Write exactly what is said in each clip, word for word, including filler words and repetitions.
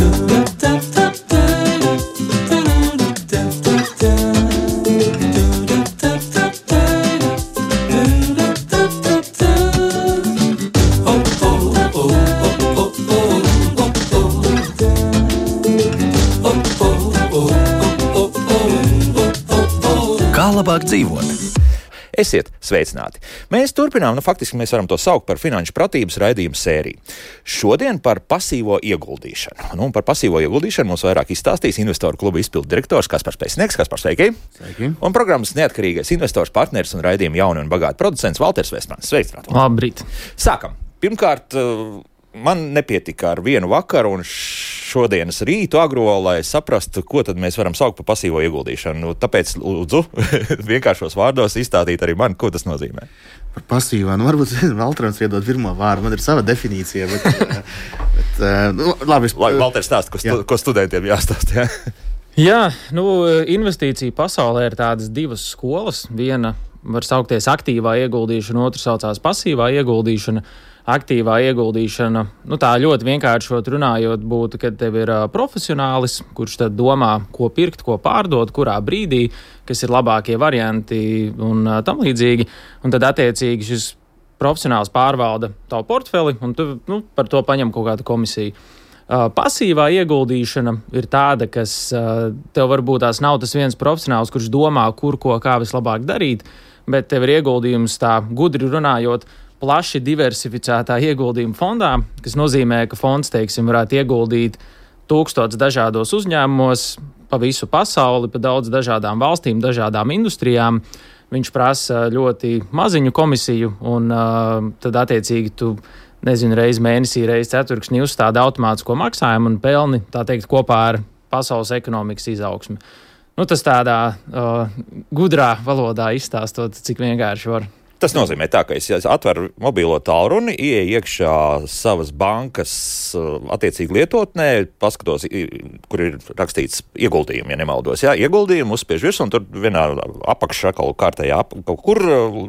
Labāk dzīvot. Esiet sveicināti. Mēs turpinām, nu faktiski mēs varam to saukt par finanšu pratības raidījumu sēriju. Šodien par pasīvo ieguldīšanu. Nu, par pasīvo ieguldīšanu mums vairāk izstāstīs investoru kluba izpildu direktors Kaspars Pēcnieks. Kaspars, sveiki! Sveiki! Un programmas neatkarīgais investors, partners un raidījuma jauni un bagāti producents Valters Vestmans. Sveicināt! Labrīt! Sākam! Pirmkārt, man nepietika ar vienu vakaru un šodienas rītu agro, lai saprastu, ko tad mēs varam saukt par pasīvo ieguldīšanu. Nu, tāpēc lūdzu vienkāršos vārdos izstādīt arī man, ko tas nozīmē. Par pasīvā, nu varbūt Valtrons iedod pirmo vārdu, man ir sava definīcija, bet, bet nu, labi. Es... Valters stāst, ko, stu, ko studentiem jāstāst, jā? Jā, nu, investīcija pasaulē ir tādas divas skolas. Viena var saukties aktīvā ieguldīšana, otra saucās pasīvā ieguldīšana. Aktīvā ieguldīšana, nu tā ļoti vienkāršot runājot, būtu, kad tev ir uh, profesionālis, kurš tad domā, ko pirkt, ko pārdot, kurā brīdī, kas ir labākie varianti un uh, tam līdzīgi. Un tad attiecīgi šis profesionāls pārvalda tavu portfeli un tu nu, par to paņem kaut kādu komisiju. Uh, pasīvā ieguldīšana ir tāda, kas uh, tev varbūt tās nav tas viens profesionāls, kurš domā, kur, ko, kā vislabāk darīt, bet tev ir ieguldījums tā gudri runājot, plaši diversificētā ieguldījuma fondā, kas nozīmē, ka fonds, teiksim, varētu ieguldīt tūkstots dažādos uzņēmumos pa visu pasauli, pa daudz dažādām valstīm, dažādām industrijām. Viņš prasa ļoti maziņu komisiju un uh, tad attiecīgi tu, nezinu, reizi mēnesī, reizi ceturksnī uzstāda automātisko maksājumu un pelni, tā teikt, kopā ar pasaules ekonomikas izaugsmi. Nu, tas tādā uh, gudrā valodā izstāstot, cik vienkārši var. Tas nozīmē tā, ka es atveru mobilo tālruni, ieeju iekšā savas bankas attiecīgi lietotnē, paskatos, kur ir rakstīts ieguldījumi, ja nemaldos. Jā, ieguldījumi uzspiež virs, un tur vienā apakšā kaut kārtējā, kaut kur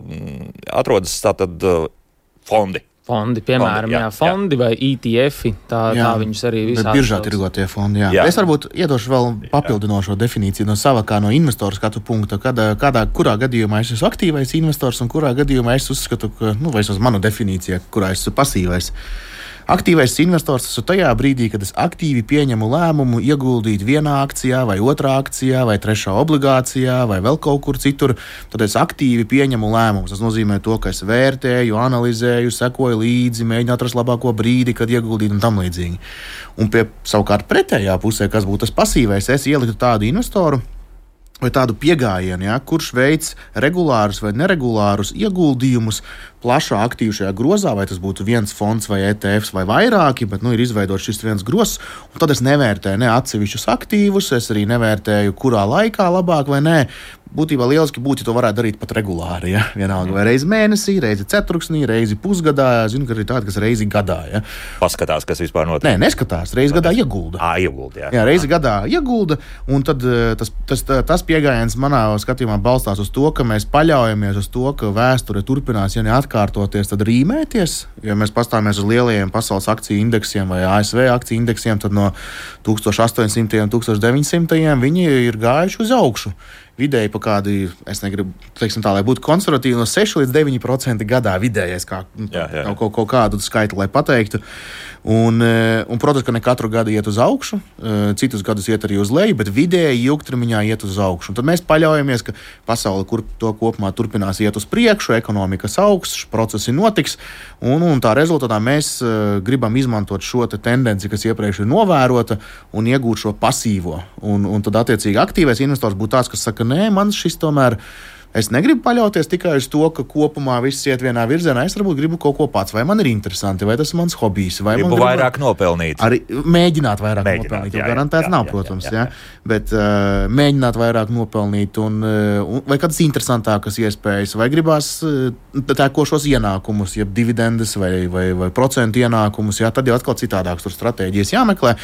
atrodas tātad fondi. Fondi, piemēram, fondi, jā, jā, fondi jā. Vai E T F, tā, tā viņus arī visādi. Bet biržā tirgotie fondi, jā. jā. Es varbūt iedošu vēl papildinošo definīciju no sava kā no investora skatu punkta, kādā, kādā, kurā gadījumā es esmu aktīvais investors un kurā gadījumā es uzskatu, ka, nu, vai es esmu manu definīcija, kurā es esmu pasīvais. Aktīvais investors esmu tajā brīdī, kad es aktīvi pieņemu lēmumu ieguldīt vienā akcijā vai otrā akcijā vai trešā obligācijā vai vēl kaut kur citur, tad es aktīvi pieņemu lēmumus. Tas nozīmē to, ka es vērtēju, analizēju, sekoju līdzi, mēģinu atrast labāko brīdi, kad ieguldīt un tam līdzīgi. Un pie savukārt pretējā pusē, kas būtu tas pasīvais, es ieliktu tādu investoru vai tādu piegājienu, ja, kurš veic regulārus vai neregulārus ieguldījumus plašā aktīvu šajā grozā, vai tas būtu viens fonds vai E T Fs vai vairāki, bet nu, ir izveidots šis viens grozs, un tad es nevērtēju ne atsevišķus aktīvus, es arī nevērtēju, kurā laikā labāk vai nē. Būtībā lieliski būtu, ja to varētu darīt pat regulāri. Ja? Vienalga, vai reizi mēnesī, reizi ceturksnī, reizi pusgadā. Zinu, ka ir tādi, kas reizi gadā. Ja? Paskatās, kas vispār notiek. Nē, neskatās. Reizi gadā iegulda. Ā, iegulda, jā. Jā, reizi gadā iegulda, un tad tas, tas, tas piegājiens manā skatījumā balstās uz to, ka mēs paļaujamies uz to, ka vēsture turpinās, ja neatkārtoties, tad rīmēties. Ja mēs pastāvamies uz lielajiem pasaules akciju indeksiem vai A S V akciju indeksiem, tad no tūkstoš astoņsimtajiem un tūkstoš deviņsimtajiem viņi ir gājuši uz augšu. Vidēji pa kādi, es negribu, teiksim tā, lai būtu konservatīvi, no seši līdz deviņi procenti gadā vidējais, kā jā, jā. Kaut, kaut kādu skaitu, lai pateiktu. Un, un, protams, ka ne katru gadu iet uz augšu, citus gadus iet arī uz leju, bet vidēji ilgtermiņā iet uz augšu. Un tad mēs paļaujamies, ka pasaule kur to kopumā turpinās iet uz priekšu, ekonomikas augsts, procesi notiks, un, un tā rezultātā mēs gribam izmantot šo te tendenci, kas iepriekš ir novērota, un iegūt šo pasīvo. Un, un tad attiecīgi aktīvais investors būtu tāds, kas saka, nē, man šis tomēr, es negribu paļauties tikai uz to, ka kopumā viss iet vienā virzienā. Es varbūt gribu kaut ko pats, vai man ir interesanti, vai tas ir mans hobijs. Vai gribu man vairāk gribu nopelnīt. Arī mēģināt vairāk mēģināt, nopelnīt, jo garantēts nav, protams. Jā, jā, jā. Jā. Bet uh, mēģināt vairāk nopelnīt, un, uh, vai kādas interesantākas iespējas, vai gribās uh, tēkošos ienākumus, jeb dividendes vai, vai, vai procentu ienākumus, jā, tad jau atkal citādāks tur stratēģijas jāmeklē.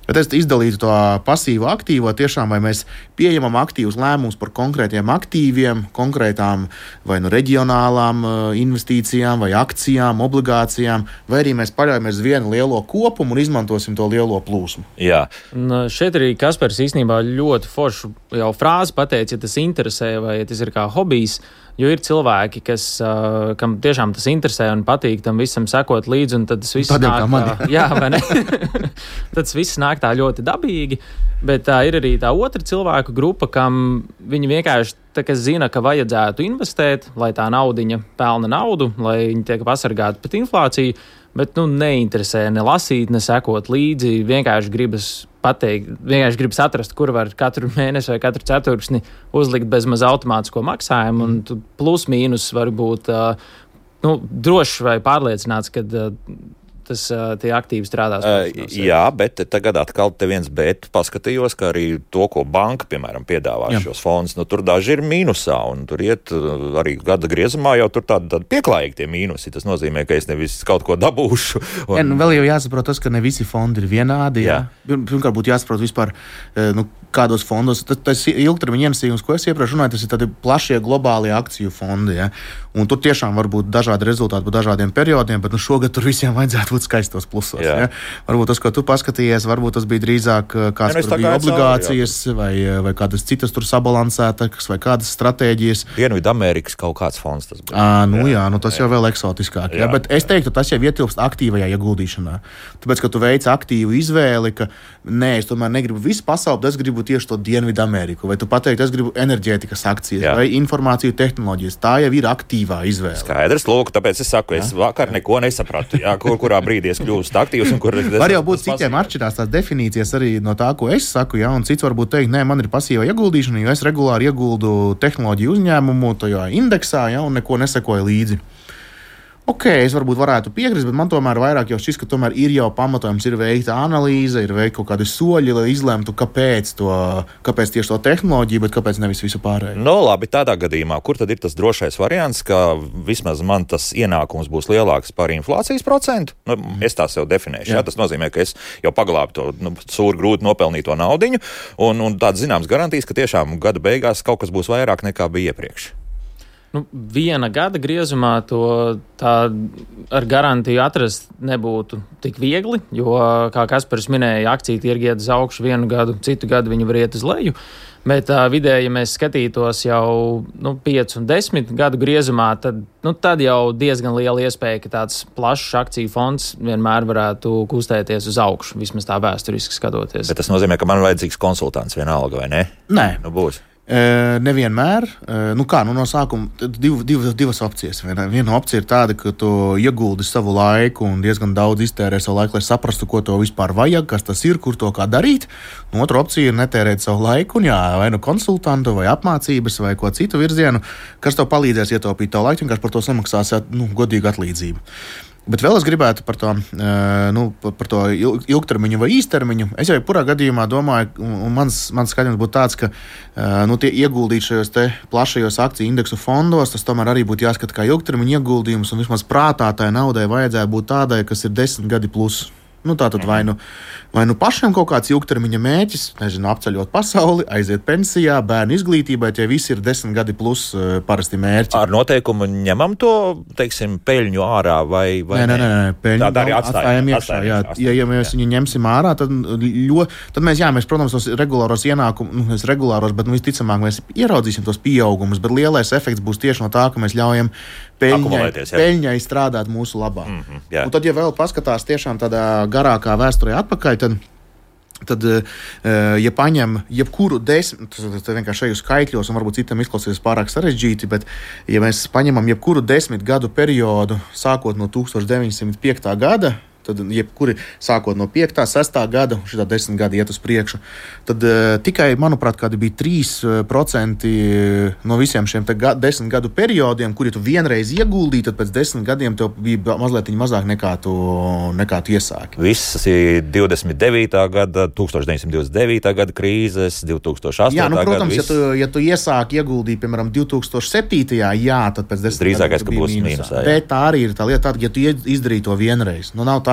Bet es izdalītu to pasīvo aktīvo, tiešām vai mēs pieņemam aktīvus lēmumus par konkrētiem aktīviem, konkrētām vai nu reģionālām investīcijām, vai akcijām, obligācijām, vai arī mēs paļaujamies uz vienu lielo kopumu un izmantosim to lielo plūsmu. Jā. Un šeit arī Kaspars īstenībā ļoti foršu jau frāzi pateica, ja tas interesē vai ja tas ir kā hobijs. Jo ir cilvēki, kas, uh, kam tiešām tas interesē un patīk tam visam sekot līdzi, un tad tas viss Tādēļ nāk tā, jā, vai ne? Tad tas viss nāk tā ļoti dabīgi, bet uh, ir arī tā otra cilvēku grupa, kam viņi vienkārši tā, kas zina, ka vajadzētu investēt, lai tā naudiņa pelna naudu, lai viņi tiek pasargāti pret inflāciju, bet nu neinteresē ne lasīt, ne sekot līdzi, vienkārši gribas pateikt, vienkārši gribas atrast, kur var katru mēnesi vai katru ceturksni uzlikt bez maz automātisko maksājumu, un plus mīnus var būt uh, nu, drošs vai pārliecināts, ka uh, tas uh, tie aktīvi strādās. Uh, jā, bet tagad atkal te viens bet paskatījos, ka arī to, ko banka, piemēram, piedāvā jā. Šos fondus, nu tur daži ir mīnusā, un tur iet uh, arī gada griezumā jau tur tādi, tādi pieklājīgi tie mīnusi. Tas nozīmē, ka es nevis kaut ko dabūšu. Un... Ja, nu, vēl jau jāsaprot tas, ka ne visi fondi ir vienādi. Jā. Jā. Pirmkārt būtu jāsaprot vispār, nu, kādos fondos. Tas, tas ilgtermiņa ienesījums, ko es iepriekš runāju, tas ir tādi plašie globālie akciju fondi. Ja? Un tur tiešām var būt dažādi rezultāti pa dažādiem periodiem, bet nu, šogad tur visiem vajadzētu būt skaistos plusos. Ja? Varbūt tas, ko tu paskatījies, varbūt tas bija drīzāk kāds, ja, kur bija obligācijas cauri, vai, vai kādas citas tur sabalansētas vai kādas stratēģijas. Dienvidamerikas kaut kāds fonds tas bija. À, nu, jā, nu, tas jā. Jau vēl eksotiskāk. Jā. Jā? Bet es teiktu, tas jau ietilpst aktīvajā ieguldīšanā. Tāpēc, ka tu veici aktīvu izvēli, ka nē, es tomēr negribu visu pasauli, bet es gribu tieši to Dienvidameriku. Vai tu pateikti, es gribu enerģētikas akcijas jā. Vai informāciju tehnoloģijas. Tā jau ir aktīvā izvēle. Skaidrs, lūk, tāpēc es saku, es jā. Vakar neko nesapratu, jā, kur, kurā brīdī es kļūstu aktīvs un kur es... Var jau būt citiem atšķirās tās definīcijas arī no tā, ko es saku, jā, un cits varbūt teikt, nē, man ir pasīva ieguldīšana, jo es regulāri ieguldu tehnoloģiju uzņēmumu tajā indeksā, jā, un neko nesekoju līdzi. Ok, es varbūt varētu piekrist, bet man tomēr vairāk jau šis, ka tomēr ir jau pamatojums, ir veikta analīze, ir veikta kaut kādi soļi, lai izlemtu, kāpēc, to, kāpēc tieši to tehnoloģiju, bet kāpēc nevis visu pārējo. No labi, tādā gadījumā, kur tad ir tas drošais variants, ka vismaz man tas ienākums būs lielāks par inflācijas procentu? Nu, es tā sev definēšu. Jā. Jā, tas nozīmē, ka es jau paglābu to nu, sūri grūti nopelnīto naudiņu, un, un tāds zināms garantijas, ka tiešām gada beigās kaut kas būs vairāk nekā bija iepriekš. Nu, viena gada griezumā to tā ar garantiju atrast nebūtu tik viegli, jo, kā Kaspars minēja, akciju tirgi iet uz augšu vienu gadu, citu gadu viņi var iet uz leju. Bet uh, vidēji, ja mēs skatītos jau nu, piecu un desmit gadu griezumā, tad, nu, tad jau diezgan liela iespēja, ka tāds plašs akciju fonds vienmēr varētu kustēties uz augšu, vismaz tā vēsturiski skatoties. Bet tas nozīmē, ka man vajadzīgs konsultants vienalga, vai ne? Nē. Nu, būs. E, nevienmēr. E, nu kā, nu no sākuma div, div, divas opcijas. Viena, viena opcija ir tāda, ka tu ieguldi savu laiku un diezgan daudz iztērē savu laiku, lai saprastu, ko to vispār vajag, kas tas ir, kur to kā darīt. Un otra opcija ir netērēt savu laiku un jā, vai nu konsultantu, vai apmācības, vai ko citu virzienu, kas tev palīdzēs ietaupīt tavu laiku, vienkārši par to samaksās nu, godīgu atlīdzību. Bet vēl es gribētu par to, nu, par to ilgtermiņu vai īstermiņu. Es jau jebkurā gadījumā domāju, un mans, mans skatījums būtu tāds, ka nu, tie ieguldīt šajos te plašajos akciju indeksu fondos, tas tomēr arī būtu jāskata kā ilgtermiņa ieguldījums, un vismaz prātā tai naudai vajadzēja būt tādai, kas ir desmit gadi plus. Nu, tātad vai nu, vai nu pašam kaut kāds ilgtermiņa mērķis, nezinu, apceļot pasauli, aiziet pensijā, bērnu izglītībai, tie visi ir desmit gadi plus uh, parasti mērķi. Ar noteikumu ņemam to, teiksim, peļņu ārā vai, vai nē? Nē, nē, nē, peļņu tā arī atstājam iekšā. Jā, ja, ja mēs jā. viņu ņemsim ārā, tad, ļo, tad mēs, jā, mēs, protams, tos regulāros ienākumus, nu, mēs regulāros, bet nu, visticamāk mēs ieraudzīsim tos pieaugumus, bet lielais efekts būs tieši no tā, ka mēs ļaujam peļņai, peļņai strādāt mūsu labā. Mm-hmm, jā. Un tad, ja vēl paskatās tiešām tādā garākā vēsturē atpakaļ, tad, tad ja paņem jebkuru desmit, tas vienkārši šajos skaitļos, un varbūt citam izklausīsies pārāk sarežģīti, bet ja mēs paņemam jebkuru desmit gadu periodu, sākot no tūkstoš deviņsimt piektā gada, tad jebkuri sākot no piektā, sestā gada, šitā desmit gadi iet uz priekšu, tad uh, tikai, manuprāt, kādi bija trīs procenti no visiem šiem te ga, desmit gadu periodiem, kuri tu vienreiz ieguldīji, tad pēc desmit gadiem tev bija mazliet mazāk nekā tu, nekā tu iesāki. Viss ir divdesmit devītā gada, tūkstoš deviņsimt divdesmit devītā gada krīzes, divs tūkstoš astotā jā, nu, protams, gada. Ja tu, ja tu iesāki ieguldīt, piemēram, divs tūkstoš septītajā, jā, tad pēc desmit drīzākais, gadiem ka būs mīnusā. Bet tā arī ir tā lieta, tāda, ja tu izdarīji to vienreiz. Nu, nav tā,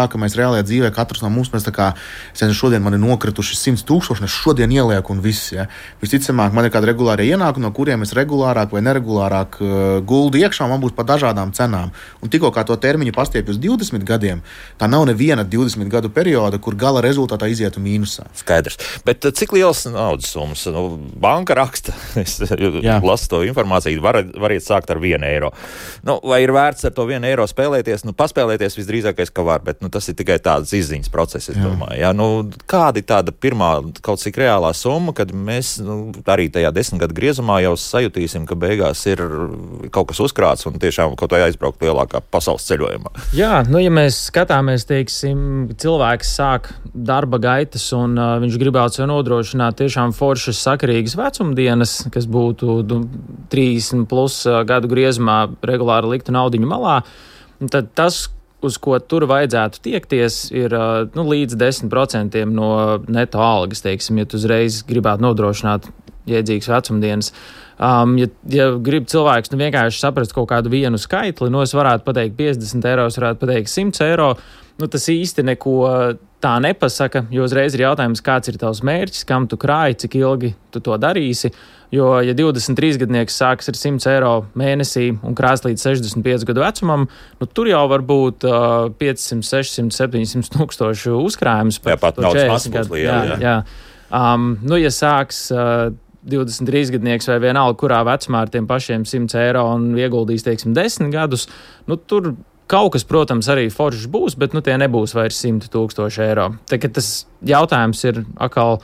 tā, ka mēs reālajā dzīvē katrs no mums, mēs tā kā, es nezinu, šodien man ir nokrituši simts tūkstoši, es šodien ielieku un viss, ja. Visticamāk, man ir kādi regulārie ienākumi, no kuriem es regulārāk vai neregulārāk uh, guldu iekšā, man būs par dažādām cenām. Un tikko kā to termiņu pastiepju uz divdesmit gadiem, tā nav neviena divdesmit gadu perioda, kur gala rezultātā izietu mīnusā. Skaidrs. Bet cik liels naudas summas? Nu, banka raksta, es lasu to informāciju, var, variet sākt ar vienu eiro. Nu, vai ir vērts ar to vienu eiro spēlēties? Nu, paspēlēties visdrīzākais, ka var, bet nu, tas ir tikai tāds izziņas process, es Jā. domāju. Ja? Nu, kāda ir tāda pirmā kaut cik reālā summa, kad mēs nu, arī tajā desmit gadu griezumā jau sajutīsim, ka beigās ir kaut kas uzkrāts un tiešām kaut vai aizbraukt lielākā pasaules ceļojumā? Jā, nu, ja mēs skatāmies, teiksim, cilvēks sāk darba gaitas un uh, viņš gribētu sev nodrošināt tiešām foršas sakarīgas vecumdienas, kas būtu nu, trīsdesmit plus uh, gadu griezumā regulāri liktu naudiņu malā, tad tas, uz ko tur vajadzētu tiekties, ir uh, nu, līdz desmit procentiem no neto algas, teiksim, ja tu uzreiz gribētu nodrošināt jēdzīgas vecumdienas. Um, ja, ja grib cilvēks nu, vienkārši saprast kaut kādu vienu skaitli, nu es varētu pateikt piecdesmit eiro, es varētu pateikt simt eiro, nu tas īsti neko tā nepasaka, jo uzreiz ir jautājums, kāds ir tavs mērķis, kam tu krāji, cik ilgi tu to darīsi, jo ja divdesmit trīs gadnieks sāks ar simt eiro mēnesī un krās līdz sešdesmit piecu gadu vecumam, nu tur jau var būt uh, piecsimt, sešsimt, septiņsimt tūkstošu uzkrājums. Jā, pat naudas masa būs liela. Jā, jā. Um, nu, ja sāks uh, divdesmit trīs gadnieks vai vienalga, kurā vecumā ar tiem pašiem simt eiro un ieguldīs, teiksim, desmit gadus, nu tur kaut kas, protams, arī foršs būs, bet nu tie nebūs vairs simt tūkstoši eiro. Tā kā tas jautājums ir atkal,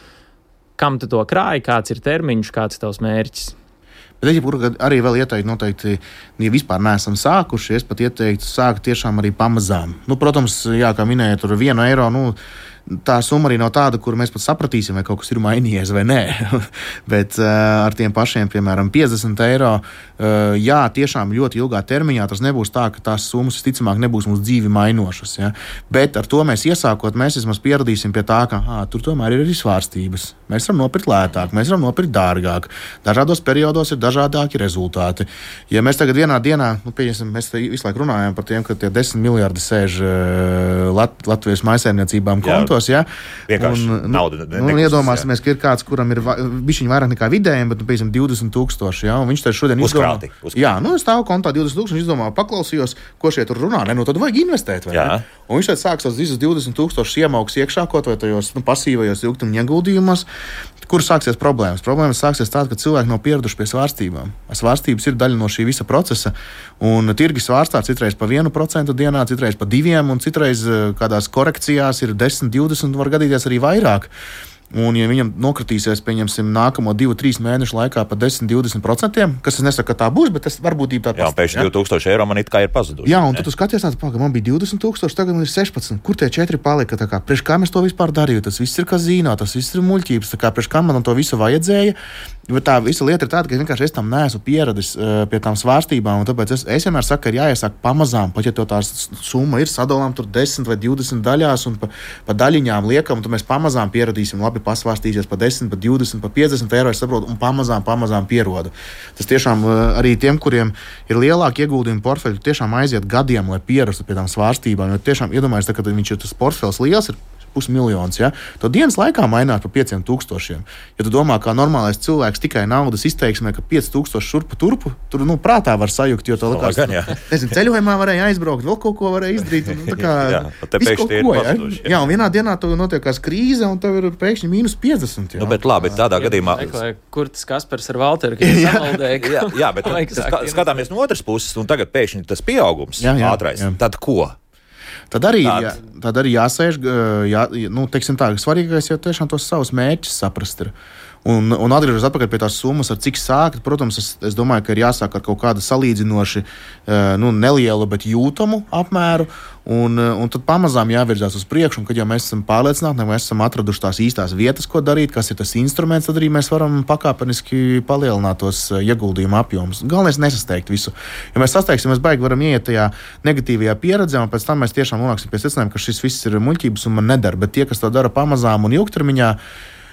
kam tu to krāji, kāds ir termiņš, kāds ir tavs mērķis. Bet es arī vēl ieteiktu, noteikti, ja vispār neesam sākuši, es pat ieteiktu sākt tiešām arī pamazām. Nu, protams, jā, kā minēja, tur vienu eiro, nu, tā summa arī nav tāda, kur mēs pat sapratīsim, vai kaut kas ir mainījies vai nē. Bet uh, ar tiem pašiem, piemēram, piecdesmit eiro, uh, jā, tiešām ļoti ilgā termiņā tas nebūs tā, ka tās summas, visticamāk, nebūs mūsu dzīvi mainošas. Ja? Bet ar to mēs iesākot, mēs vismaz pieradīsim pie tā, ka ā, tur tomēr ir arī svārstības. Mēs varam nopirkt lētāk, mēs varam nopirkt dārgāk. Dažādos periodos ir dažādāki rezultāti. Ja mēs tagad vienā dienā, nu, pieņemsim, mēs visu laiku runājam par tiem, ka tie desmit miljardi sēž uh, Lat- Latvijas mājsaimniecībām kontos, ja? Vienkārši un, nauda. Ne, nu, iedomāsimies, ka ir kāds, kuram ir bišķiņ vairāk nekā vidējiem, bet, nu, piemēram, divdesmit tūkstoši, ja? Un viņš te šodien uzkrāti, izdomā. Uzkrāti. Jā, nu, es stāvu kontā divdesmit tūkstoši, izdomā, paklausījos, ko šie tur runā, ne, nu, tad vajag investēt, vai ne? Un viņš tad sāks tos visus divdesmit tūkstošus iemauks iekšā, kaut vai tajos, nu, pasīvajos ilgtermiņa ieguldījumos, kur sāksies problēmas. Problēmas sāksies tāda, ka cilvēki nav pieraduši pie svārstībām. Svārstības ir daļa no šī visa procesa, un tirgi svārstā citreiz pa vienu procentu dienā, citreiz pa diviem, un citreiz kādās korekcijās ir desmit, divdesmit, var gadīties arī vairāk. Un, ja viņam nokritīsies, pieņemsim, nākamo divu, trīs mēnešu laikā pa desmit, divdesmit procentiem, kas es nesaku, ka tā būs, bet tas varbūt ir tāds. Jā, pēkšņi divi tūkstoši eiro man it kā ir pazuduši. Jā, un ne? Tad tu skaties tāds, ka man bija divdesmit tūkstoši, tagad man ir sešpadsmit. Kur tie četri palika? Tā kā, priekš kā mēs to vispār darīju? Tas viss ir kazino, tas viss ir muļķības. Tā kā, priekš kā man to visu vajadzēja? Bet tā visa lieta ir tāda, ka vienkārši es tam neesmu pieradis uh, pie tām svārstībām, un tāpēc es, es vienmēr saku, ka ir jāiesāk pamazām, pat ja to tā summa ir sadalām tur desmit vai divdesmit daļās un pa, pa daļiņām liekam, un tad mēs pamazām pieradīsim, labi pasvārstīsies pa desmit, pa divdesmit, pa piecdesmit eiro, es saprotu, un pamazām, pamazām pierodu. Tas tiešām uh, arī tiem, kuriem ir lielāki ieguldījumi portfeļi, tiešām aiziet gadiem, lai pierastu pie tām svārstībām, jo tiešām iedomājies, ka viņš ir tas portfels liels, ir pusmiljons, ja? To dienas laikā maināt par pieciem tūkstošiem. Ja tu domā, kā normālais cilvēks tikai naudas izteiksmē, ka pieci tūkstoši šurpu turpu, tur, nu, prātā var sajukt, jo to likās, gan, jā. Nezinu, ceļojumā varēja aizbraukt, vēl kaut ko varēja izdarīt. Un, tā kā, jā, te pēkšņi ir pazuduši. Ja? Jā, un vienā dienā tu notiekās krīze, un tev ir pēkšņi mīnus piecdesmit. Jā. Nu, bet labi, tādā jā, gadījumā. Meklē, kur tas Kaspars ar Valteru, ka jā, jā, jā, bet ska, skatāmies no otras puses, un tagad pēkšņi tas pieaugums jā, jā, ātrais. Jā. Tad ko? Tad arī, jā, tad arī jāsēž, jā, nu, teiksim tā, svarīgais jau tiešām tos savus mērķus saprast ir. Un, un atgriežos atpakaļ pie tās summas, ar cik sākt. Protams, es, es domāju, ka ir jāsāk ar kaut kādu salīdzinoši nu, nelielu, bet jūtamu apmēru. Un, un tad pamazām jāvirzās uz priekšu. Un, kad jau mēs esam pārliecināti, ka mēs esam atraduši tās īstās vietas, ko darīt, kas ir tas instruments, tad arī mēs varam pakāpeniski palielināt tos ieguldījumu apjomus. Galvenais nesasteigt visu. Ja mēs sasteigsim, mēs baigi varam iet tajā negatīvajā pieredzē, un pēc tam mēs tiešām nonāksim pie secinājuma, ka šis viss ir muļķības un man nedara. Bet tie, kas to dara pamazām un ilgtermiņā,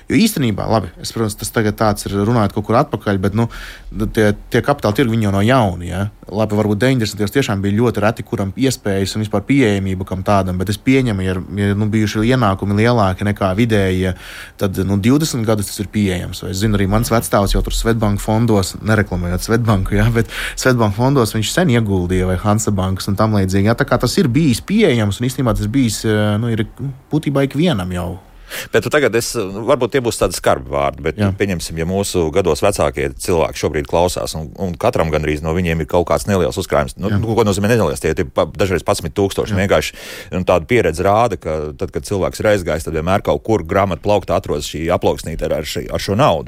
Jo īstenībā, labi, es, protams, tas tagad tāds ir runājot kaut kur atpakaļ, bet nu, tie, tie kapitāla tirgi viņi jau no jauni. Ja? Labi, varbūt deviņdesmitajos tiešām bija ļoti reti, kuram iespējas un vispār pieejamība kam tādam, bet es pieņemu, ja, ja nu, bijuši ienākumi lielāki nekā vidēji, tad nu, divdesmit gadus tas ir pieejams. Vai es zinu, arī mans vecstāvs jau tur Svetbank fondos, nereklamējot Svetbanku, ja? Bet Svetbank fondos viņš sen ieguldīja vai Hansabankas un tam līdzīgi. Ja? Tā kā tas ir bijis pieejams un īstenībā tas bijis, nu, ir būtībā ikvienam jau. Bet tagad es, varbūt tie būs tādi skarbi vārdi, bet Jā. pieņemsim, ja mūsu gados vecākie cilvēki šobrīd klausās, un, un katram gandrīz no viņiem ir kaut kāds neliels uzkrājums. Nu, nu, ko nozīmē neliels? Tie ir dažreiz padsmit tūkstoši. Vienkārši nu, tāda pieredze rāda, ka tad, kad cilvēks ir aizgājis, tad vienmēr kaut kur grāmatu plauktā atrodas šī aploksnīte ar, šī, ar šo naudu.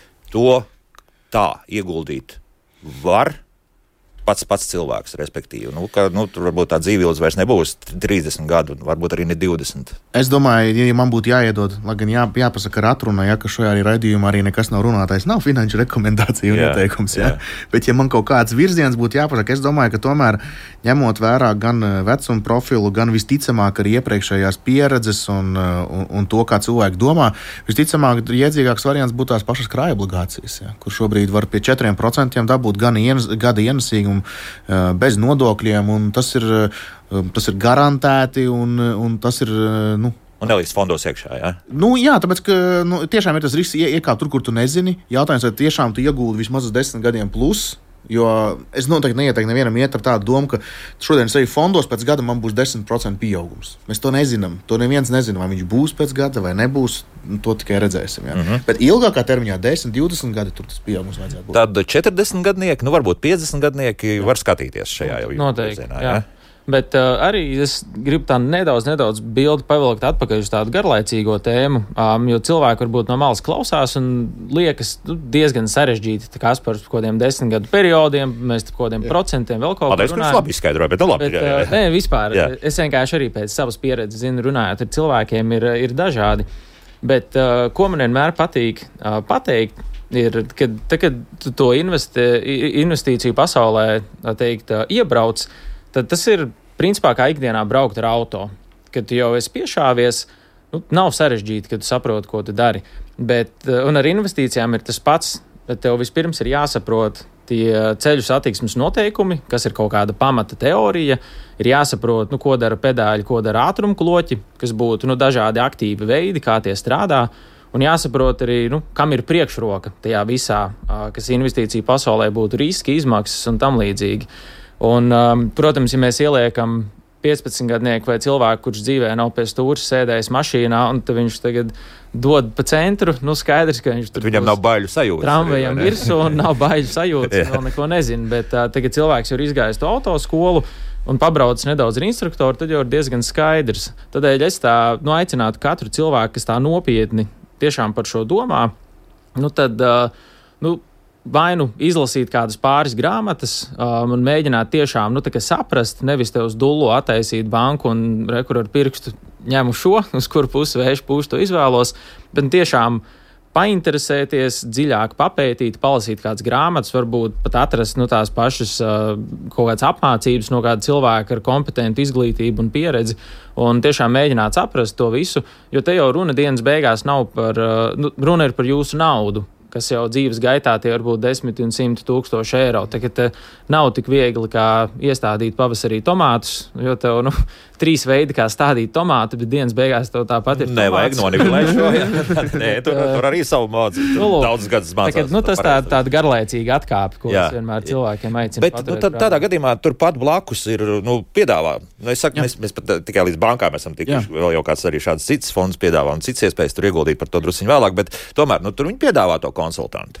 To tā ieguldīt var pats pats cilvēks, respektīvi. Nu, ka, nu, tur varbūt tā dzīvības vairs nebūs trīsdesmit gadu, varbūt arī ne divdesmit. Es domāju, ja man būtu jāiedod, lai gan jā, jāpasaka ar atrunu, ja, ka šajā arī raidījumā arī nekas nav runātais, nav finanšu rekomendācija un ieteikums. Ja. Bet ja man kaut kāds virziens būtu jāpasaka, es domāju, ka tomēr ņemot vērā gan vecuma profilu, gan visticamāk arī iepriekšējās pieredzes un, un, un to, kā cilvēki domā, visticamāk iedzīgāks variants būtu tās pašas krājobligācijas, ja, kur šobrīd var pie četriem procentiem dabūt gan ienes, gada ienesīgumu bez nodokļiem, un tas ir, tas ir garantēti, un, un tas ir, nu, un nelīdz fondos iekšā, jā? Nu, jā, tāpēc, ka nu, tiešām ir tas risks iekāpt tur, kur tu nezini. Jautājums, vai tiešām tu iegūdi vismaz uz desmit gadiem plus, jo es noteikti neieteiktu nevienam iet ar tādu domu, ka šodien es eju fondos, pēc gada man būs desmit procenti pieaugums. Mēs to nezinām. To neviens nezina, vai viņš būs pēc gada vai nebūs. To tikai redzēsim. Ja? Mm-hmm. Bet ilgākā termiņā, desmit, divdesmit gadi, tur tas pieaugums vajadzētu būt. Tad četrdesmit gadnieki, nu varbūt piecdesmit gadnieki var skatīties šajā jau noteikti, virzienā, jā. Ja? Bet uh, arī es gribu tā nedaudz, nedaudz bildi pavilkt atpakaļ uz tādu garlaicīgo tēmu, um, jo cilvēki varbūt no malas klausās un liekas nu, diezgan sarežģīti, tā kā par kaut kādiem desmit gadu periodiem, mēs par kaut kādiem jā. procentiem vēl kaut ko runājam. Pateiks, labi izskaidroja, bet labi. Bet, jā, jā. Uh, nē, vispār, jā. Es vienkārši arī pēc savas pieredzes zinu, runājot ar cilvēkiem, ir, ir dažādi. Bet uh, ko man vienmēr patīk uh, pateikt, ir, kad, tā, kad tu to investi, investīciju pasaulē teikt, uh, iebrauc, tad tas ir principā kā ikdienā braukt ar auto. Kad tu jau esi piešāvies, nu, nav sarežģīti, kad tu saproti, ko tu dari. Bet, un ar investīcijām ir tas pats, bet tev vispirms ir jāsaprot tie ceļu satiksmes noteikumi, kas ir kaut kāda pamata teorija, ir jāsaprot, nu, ko dara pedāļi, ko dara ātrumkloķi, kas būtu nu, dažādi aktīvi veidi, kā tie strādā. Un jāsaprot arī, nu, kam ir priekšroka tajā visā, kas investīciju pasaulē būtu riski, izmaksas un tam līdzīgi. Un, um, protams, ja mēs ieliekam piecpadsmitgadnieku vai cilvēku, kurš dzīvē nav pie stūra sēdējis mašīnā, un viņš tagad dod pa centru, nu skaidrs, ka viņš tur viņam nav baiļu sajūtas. Tramvajam virsū un nav baiļu sajūtas, vēl neko nezinu, bet uh, tagad cilvēks jau ir izgājis to autoskolu un pabraucis nedaudz ar instruktoru, tad jau ir diezgan skaidrs. Tādēļ es tā, nu, aicinātu katru cilvēku, kas tā nopietni tiešām par šo domā, nu tad, uh, nu, vai nu izlasīt kādas pāris grāmatas um, un mēģināt tiešām nu, saprast, nevis te uz dullo attaisīt banku un rekur ar pirkstu ņemu šo, uz kuru pusi vējš pūš to izvēlos, bet tiešām painteresēties, dziļāk papētīt, palasīt kādas grāmatas, varbūt pat atrast nu, tās pašas uh, kaut kādas apmācības no kāda cilvēka ar kompetentu izglītību un pieredzi un tiešām mēģināt saprast to visu, jo te jau runa dienas beigās nav par, uh, nu, runa ir par jūsu naudu, kas jau dzīves gaitā tie var būt desmit un simti tūkstoši eiro. Tagad nav tik viegli kā iestādīt pavasarī tomātus, jo tev, nu, trīs veidi, kā stādīt tomātu, bet dienas beigās tev tāpat ir tomāts. Nevajag nonivilēt šo, jā. Nē, tur, tur arī savu mācu. Daudz gadus mācās. Tagad, nu, tas tā, tāda garlaicīga atkāpe, ko jā. Es vienmēr cilvēkiem aicinu. Bet nu, tad, tādā gadījumā turpat blakus ir, nu, piedāvā. Nu, es saku, jā. mēs, mēs pat tikai līdz bankām esam tikuši, vēl jau kāds arī šāds cits fonds piedāvā un cits iespējas tur ieguldīt par to drusciņu vēlāk, bet tomēr, nu, tur viņi piedāvā to konsultantu.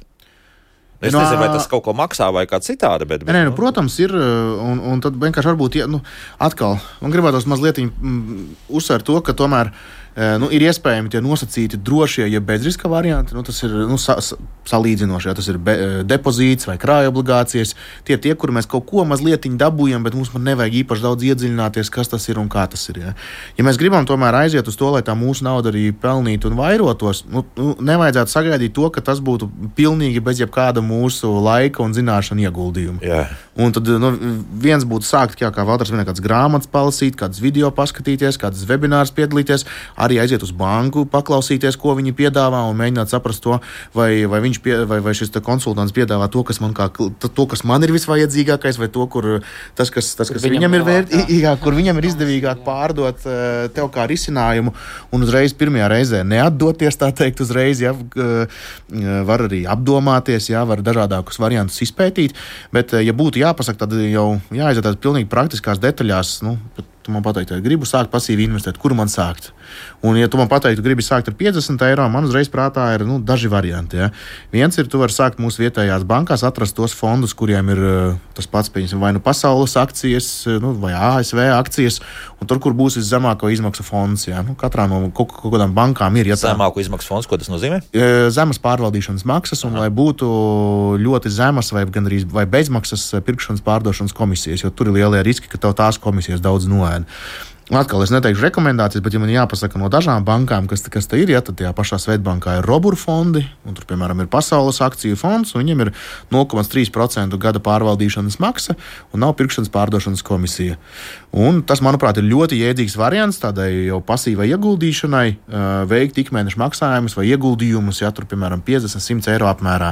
Es no, nezinu, vai tas kaut ko maksā vai kā citādi, bet... bet nē, nu, protams, ir, un, un tad vienkārši varbūt, nu, atkal, man gribētos mazliet mm, uzsvērt to, ka tomēr nu, ir iespējami tie nosacīti drošie, ja bezriska varianti, nu, tas ir nu, sa, salīdzinoši, ja tas ir be, depozīts vai krājobligācijas, tie tie, kur mēs kaut ko mazliet dabūjam, bet mums nevajag īpaši daudz iedziļināties, kas tas ir un kā tas ir. Ja, ja mēs gribam tomēr aiziet uz to, lai tā mūsu nauda arī pelnītu un vairotos, nu, nu, nevajadzētu sagaidīt to, ka tas būtu pilnīgi bez jebkāda mūsu laika un zināšanu ieguldījumu. Yeah. Un tad nu, viens būtu sākt, jā, kā Valters vienā kāds grāmatas palasīt, kādas video paskatīties, kādas webinārs piedalīties. arī aiziet uz banku, paklausīties, ko viņi piedāvā un mēģināt saprast to, vai, vai, viņš pie, vai, vai šis konsultants piedāvā to, kas man, kā, to, kas man ir visvajadzīgākais, vai to, kur tas, kas, tas, kas viņam, viņam ir vērtīgi, kur viņam ir izdevīgāk pārdot tev kā risinājumu un uzreiz pirmajā reizē neatdoties, tā teikt, uzreiz, ja, var arī apdomāties, ja, var dažādākus variantus izpētīt, bet, ja būtu jāpasaka, tad jau jāaiziet tādas pilnīgi praktiskās detaļās, nu, tu man pateiktu, ja gribu sākt pasīvi investēt, kuru man sākt? Un, ja tu man pateiktu, gribi sākt ar piecdesmit eiro, man uzreiz prātā ir nu, daži varianti. Ja. Viens ir, tu vari sākt mūsu vietējās bankās, atrast tos fondus, kuriem ir tas pats, pieņemsim, vai nu pasaules akcijas, nu, vai A S V akcijas, un tur, kur būs viszemāko izmaksu fonds. Ja. Nu, katrā no kaut, kaut kādām bankām ir. Ja tā... Zemāko izmaksu fonds, ko tas nozīmē? Zemes pārvaldīšanas maksas, un Aha. lai būtu ļoti zemas vai gandrīz vai bezmaksas pirkšanas pārdošanas komisijas, jo tur ir lielie riski, ka tev tās komisijas daudz noēd. Atkal es neteikšu rekomendācijas, bet, ja man jāpasaka no dažām bankām, kas, kas te ir, ja, tad tajā pašā Svetbankā ir Robur fondi, un tur, piemēram, ir pasaules akciju fonds, un viņiem ir nulle komats trīs procenti gada pārvaldīšanas maksa, un nav pirkšanas pārdošanas komisija. Un tas, manuprāt, ir ļoti jēdzīgs variants tādai jau pasīvai ieguldīšanai, veikt ikmēneša maksājumus vai ieguldījumus, ja tur, piemēram, piecdesmit līdz simt eiro apmērā.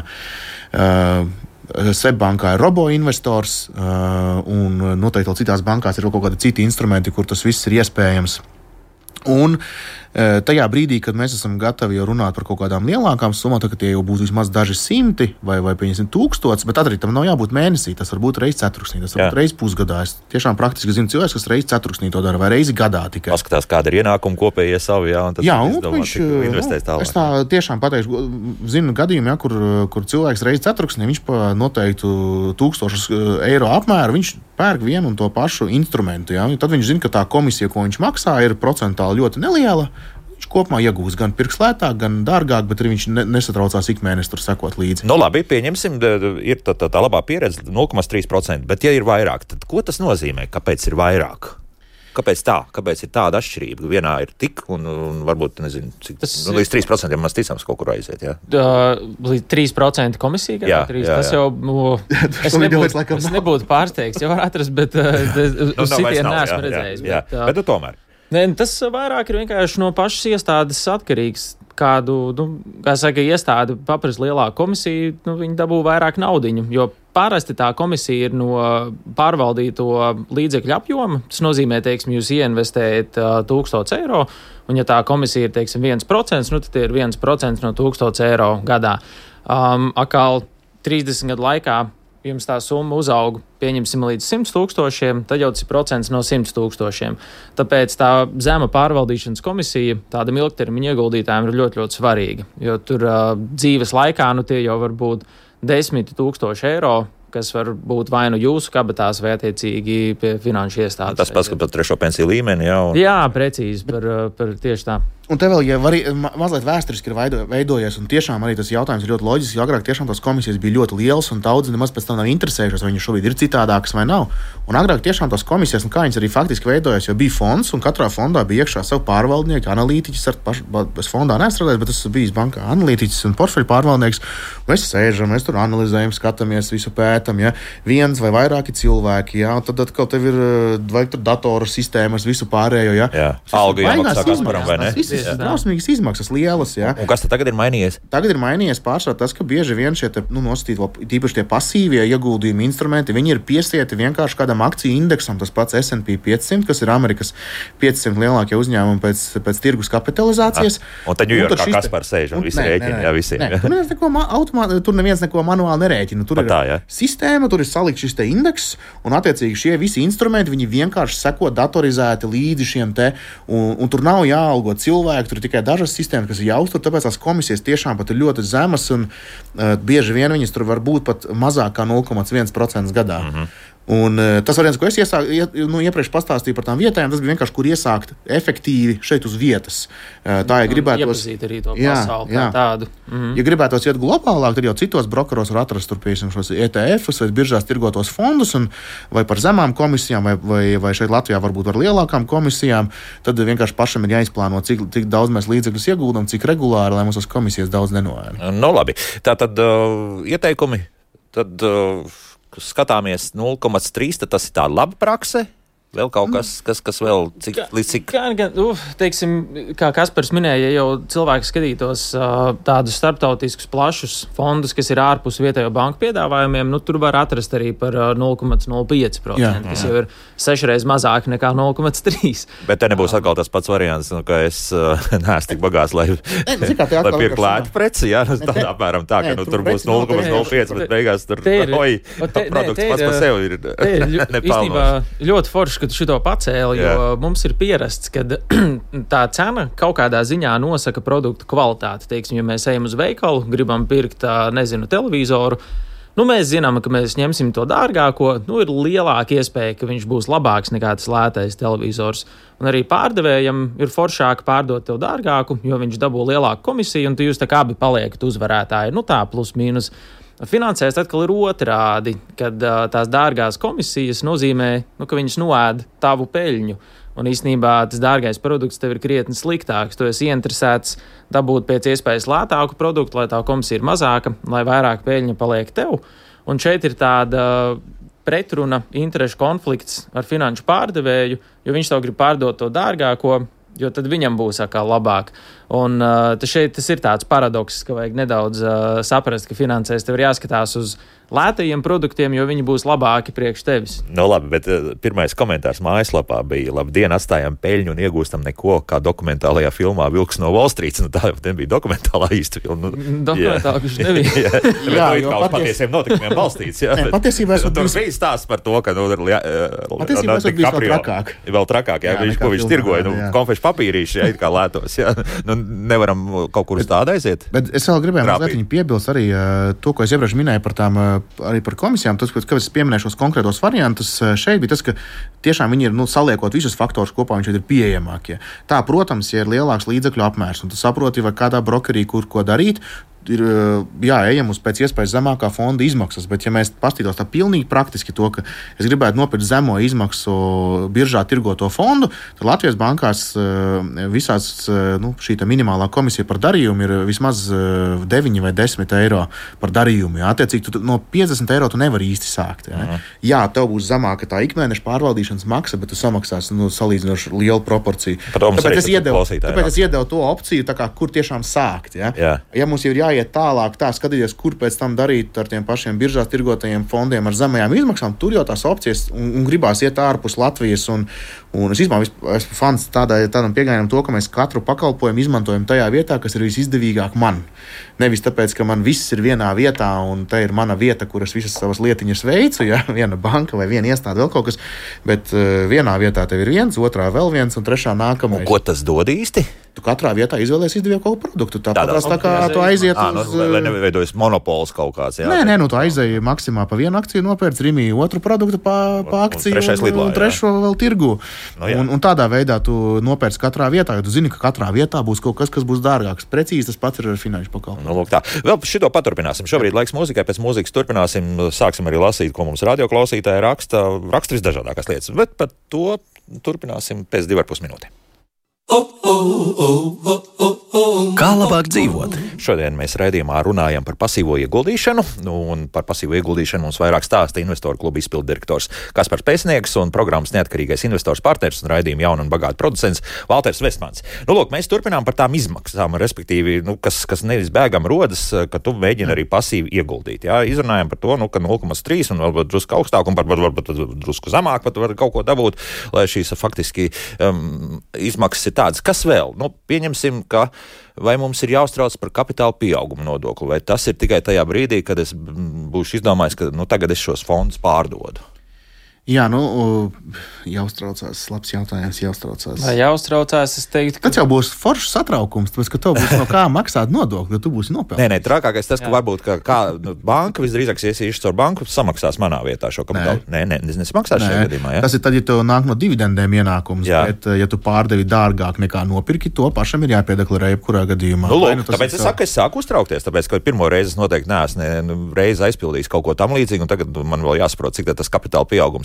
Svetbankā ir robo-investors, uh, un noteikti vēl citās bankās ir vēl kaut kādi citi instrumenti, kur tas viss ir iespējams. Un uh, tajā brīdī, kad mēs esam gatavi jau runāt par kaut kādām lielākām summām, tad tie jau būs vismaz daži simti vai, vai pieņemsim tūkstots, bet arī tam nav jābūt mēnesī, tas var būt reiz ceturksnī, tas var būt reiz pusgadā. Es tiešām praktiski zinu cilvēks, kas reiz ceturksnī to dara vai reizi gadā tikai. Paskatās, kāda ir ienākuma kopējie savi, jā, un tad jā, un izdomā, viņš, investēs tālāk. Es tā tiešām pateikšu, zinu gadījumu, ja, kur, kur cilvēks reiz ceturksnī, viņš pa noteiktu tūkstošus eiro apmēru, viņš pērk vienu un to pašu instrumentu, ja, tad viņš zina, ka tā komisija, ko viņš maksā, ir procentāli ļoti neliela. Viņš kopumā iegūst gan pirks lētāk, gan dārgāk, bet arī viņš ne, nesatraucās ik mēnesi tur sekot līdzi. Nu, labi, pieņemsim, ir tā, tā, tā labā pieredze nulle komats trīs procenti, bet ja ir vairāk, tad ko tas nozīmē? Kāpēc ir vairāk? Kāpēc tā? Kāpēc ir tāda atšķirība? Vienā ir tik, un, un varbūt, nezinu, cik, tas, nu, līdz trīs procenti, ja mēs ticams kaut kur aiziet, jā? Uh, līdz trīs procenti komisija? Jā, trīs, jā, jā. Tas jau, nu, es nebūtu, es nebūtu pārsteigts, ja var atrast, bet uh, uz nu, sitienu neesmu redzējis. Jā, jā, bet, uh, bet tu tomēr. Ne, tas vairāk ir vienkārši no pašas iestādes atkarīgs. Kādu, nu, kā saka, iestāde paprasa lielāku komisiju, nu, viņi dabū vairāk naudiņu, jo parasti tā komisija ir no pārvaldīto līdzekļu apjoma. Tas nozīmē, teiksim, jūs ieinvestējat uh, tūkstots eiro, un ja tā komisija ir, teiksim, viens procents, nu, tad ir viens procents no tūkstots eiro gadā. Um, akal trīsdesmit gadu laikā jums tā summa uzauga, pieņemsim, līdz simt tūkstošiem, tad jau tas ir procents no simt tūkstošiem. Tāpēc tā zema pārvaldīšanas komisija tādam ilgtermiņa ieguldītājiem ir ļoti, ļoti svarīga, jo tur uh, dzīves laikā, nu tie jau var būt desmit tūkstoši eiro, kas var būt vai nu jūsu kabatās, vai attiecīgi pie finanšu iestādes. Tas pats, ka par trešo pensiju līmeni, jā. Un... Jā, precīzi, par, par tieši tā. Un te vēl, ja var, mazliet vēsturiski ir veido, veidojies, un tiešām arī tas jautājums ir ļoti loģisks, jo agrāk tiešām tās komisijas bija ļoti lielas, un daudzi nemaz pēc tam nav interesējušies, vai viņas šobrīd ir citādākas vai nav. Un agrāk tiešām tās komisijas, un kā viņas arī faktiski veidojas, jo bija fonds, un katrā fondā bija iekšā savu pārvaldnieku, analītiķis, ar pašu, es fondā nestrādāju, bet tas bija bankā analītiķis un portfeļu pārvaldnieks. Mēs sēžam, mēs tur analizējam, skatāmies, visu pētam, ja viens vai vairāki cilvēki, ja, un tad atkal tev ir vai tur datoru sistēmas, visu pārējo, ja. Jā, algu jāmaksā param, vai ne? Tas ir drausmīgas izmaksas, lielas. Ja. Un kas tad tagad ir mainījies? Tagad ir mainījies pārsvarā tas, ka bieži vien šie te, nu, nosacīti, tīpaši tie pasīvie ieguldījumi instrumenti, viņi ir piesieti vienkārši kādam akciju indeksam, tas pats S and P piecsimt, kas ir Amerikas piecsimt lielākie uzņēmumi pēc, pēc tirgus kapitalizācijas. A, un tad Ņujorkā Kaspars sēž un visi rēķina, jā, visiem. Nē, tur, neko, automā, tur neviens neko manuāli nerēķina. Tur tā, ir sistēma, tur ir salikt šis te indeks, un attiecīgi šie visi instrumenti, viņi vienkārši seko datorizēti līdzi šiem te, un, un tur nav jāalgo cilvēki. Tur ir tikai dažas sistēmas, kas ir jāuztur, tāpēc tās komisijas tiešām pat ir ļoti zemas, un uh, bieži vien viņas tur var būt pat mazāk kā nulle komats viens procents gadā. Mm-hmm. Un, uh, tas variants, ko es iesāk, ie, nu, iepriekš pastāstīju par tām vietām, tas bija vienkārši, kur iesākt efektīvi šeit uz vietas. Uh, tā, ja gribētos... Iepazīt arī to pasauli kā tādu. Mm-hmm. Ja gribētos iet globālāk, tad jau citos brokeros var atrast tur, piemēram, šos E T Fus vai biržās tirgotos fondus, un vai par zemām komisijām, vai, vai, vai šeit Latvijā varbūt par lielākām komisijām, tad vienkārši pašam ir jāizplāno, cik, cik daudz mēs līdzekļus ieguldam, cik regulāri, lai mums tas komisijas daudz nenoēna. No labi. Tā tad uh, ieteikumi, tad... Uh... skatāmies nulle komats trīs, tad tas ir tā laba prakse. Vēl kaut kas, kas, kas vēl cik, līdz cik? Gan, gan, uf, teiksim, kā Kaspars minēja, ja jau cilvēki skatītos uh, tādus starptautiskus plašus fondus, kas ir ārpus vietējo banku piedāvājumiem, nu, tur var atrast arī par uh, nulle komats nulle pieci procenti, kas jau ir sešreiz mazāk nekā nulle komats trīs. Bet te nebūs atkal tas pats variants, nu, ka es uh, neesmu tik bagāts, lai, lai pirkt lētu preci, jā, nu, tādā apmēram tā, ka nu, tur būs nulle komats nulle pieci, bet beigās tur, oi, produkts pats par sevi ir nepelnos. Ļoti forši, ka tu šito pacēli, jo Jā. Mums ir pierasts, ka tā cena kaut kādā ziņā nosaka produktu kvalitāti. Teiksim, ja mēs ejam uz veikalu, gribam pirkt, nezinu, televizoru, nu mēs zinām, ka mēs ņemsim to dārgāko, nu ir lielāka iespēja, ka viņš būs labāks nekā tas lētais televizors. Un arī pārdevējam ir foršāk pārdot tev dārgāku, jo viņš dabū lielāku komisiju, un tu jūs tā kā abi paliekat uzvarētāji. Nu tā, plus mīnus. Finansēs atkal ir otrādi, kad uh, tās dārgās komisijas nozīmē, nu, ka viņas noēd tavu peļņu. Un īstenībā tas dārgais produkts tev ir krietni sliktāks. Tu esi ieinteresēts dabūt pēc iespējas lētāku produktu, lai tā komisija ir mazāka, lai vairāk peļņa paliek tev. Un šeit ir tāda pretruna, interešu konflikts ar finanšu pārdevēju, jo viņš tev grib pārdot to dārgāko, jo tad viņam būs atkal labāk. Un uh, šeit tas ir tāds paradoks, ka vajag nedaudz uh, saprast, ka finansēs tev ir jāskatās uz lētajiem produktiem, jo viņi būs labāki priekš tevis. Nu labi, bet uh, pirmais komentārs mājaslapā bija: labdien, atstājam peļņu un iegūstam neko, kā dokumentālajā filmā Vilks no Wall Street. Nu, tā jau nebija dokumentālā īsta filma. Nu, dokumentāla, kurš nebija. jā, jā, jā jo kā uz paties... patiesiem notikumiem balstīts. Jā, ne, patiesībā esot tur bija stāsts par to, ka nu, jā, patiesībā esot bijis vēl trakāk. Vēl trakāk, jā, jā viņš, ko viņš tirgoja, nu, konfešu papīrīši, jā, it kā lētos, jā. Nu, nevaram kaut kur uz tādu aiziet. Bet es vēl gribēju mazliet piebilst arī uh, to, ko es iepriekš minēju par tām, uh, arī par komisijām. Tas, ka es pieminēju šos konkrētos variantus, uh, šeit bija tas, ka tiešām viņi ir, nu, saliekot visus faktorus kopā, viņš ir pieejamākie. Tā, protams, ja ir lielāks līdzekļu apmērs, un tu saproti, vai kādā brokerī, kur ko darīt, ir, jā, ejam uz pēc iespējas zemākā fonda izmaksas, bet ja mēs pastītos tā pilnīgi praktiski to, ka es gribētu nopirkt zemo izmaksu biržā tirgoto fondu, tad Latvijas bankās visās, nu, šī minimālā komisija par darījumu ir vismaz deviņi vai desmit eiro par darījumu. Jā. Attiecīgi, tu, no piecdesmit eiro tu nevari īsti sākt. Jā, uh-huh. jā tev būs zemāka tā ikmēneša pārvaldīšanas maksa, bet tu samaksās, nu, salīdzinoši lielu proporciju. Tāpēc es iedevu, tāpēc es iedevu to opciju, tā kā, kur tiešām sākt. Jā. Jā. Ja mums jau ir jā iet tālāk, tā skatīties, kur pēc tam darīt ar tiem pašiem biržās tirgotajiem fondiem ar zemajām izmaksām, tur jau tās opcijas un, un gribās iet ārpus Latvijas. Un, un es izmā, esmu fans tādai, tādam pieejamam to, ka mēs katru pakalpojumu izmantojam tajā vietā, kas ir visizdevīgāk man. Nevis tāpēc, ka man viss ir vienā vietā un te ir mana vieta, kur es visas savas lietiņas veicu, ja? Viena banka vai viena iestāde, vēl kaut kas, bet uh, vienā vietā tev ir viens, otrā vēl viens un trešā nākamais. Un ko tas dod īsti? Tu katrā vietā izvēlēsies izdevīgāko produktu. Tāpat tā kā tu aiziet à, uz... Nu, lai neveidojas monopols kaut kāds. Jā, nē, nē, nu tu aizēji maksimā pa vienu akciju nopērts, Rimī otru produktu pa, pa akciju un, lidlā, un trešo vēl tirgu. Nu, un, un tādā veidā tu nopērts katrā vietā, jo tu zini, ka katrā vietā būs kaut kas, kas būs dārgāks. Precīzi tas pats ir ar finanšu pakalpojumu. Nu, lūk tā. Vēl šito paturpināsim. Šobrīd laiks mūzikai, pēc mūzikas turpināsim, sāksim arī lasīt, ko mums radioklausītāji raksta. Raksta visdažādākās lietas, bet par to turpināsim pēc divar pus minūtēm. Kā labāk dzīvot? Šodien mēs raidījumā runājam par pasīvo ieguldīšanu, nu, un par pasīvo ieguldīšanu mums vairāk stāsta Investoru kluba izpilddirektors Kaspars Pēcnieks un programmas neatkarīgais investors partners un raidījuma jauna un bagāta producents Valters Vestmans. Nu, lūk, mēs turpinām par tām izmaksām, respektīvi, nu, kas, kas nevis bēgam rodas, ka tu mēģini arī pasīvi ieguldīt. Jā, izrunājam par to, nu, ka nulle komats trīs un varbūt drusku augstāk un varbūt drusku zamāk pat var kaut ko dabūt, lai šīs faktiski um, izmaksas ir tādas. Kas vēl? Nu, pieņemsim, ka vai mums ir jāuztrauc par kapitāla pieauguma nodokli, vai tas ir tikai tajā brīdī, kad es būšu izdomājis, ka nu, tagad es šos fondus pārdodu? Jā, nu, jāuztraucās, labs jautājums, jāuztraucās. Vai jāuztraucās, es teiktu, ka... Tas jau būs foršs satraukums, tāpēc, ka tev būs no kā maksāt nodokli, ka tu būsi nopelnījis. Nē, nē, trakākais tas, ka Jā. varbūt, ka kā nu, banka visdrīzāk iesīšas caur banku, samaksās manā vietā šo kapitālu. Nē, nē, nē nesmaksās šajā gadījumā. Ja? Tas ir tad, ja tev nāk no dividendēm ienākums, Jā. bet, ja tu pārdevi dārgāk nekā nopirki, to pašam ir jāpiedeklarē jebkurā gadījumā. Nu, lūk, nu, tāpēc es saku, es sāku uztraukties, tāpēc, ka pirmo reizi es noteikti neesmu ne, reizi aizpildījis kaut ko tam līdzīgu, un tagad man vēl jāsaprot, cik tas kapitāla pieaugums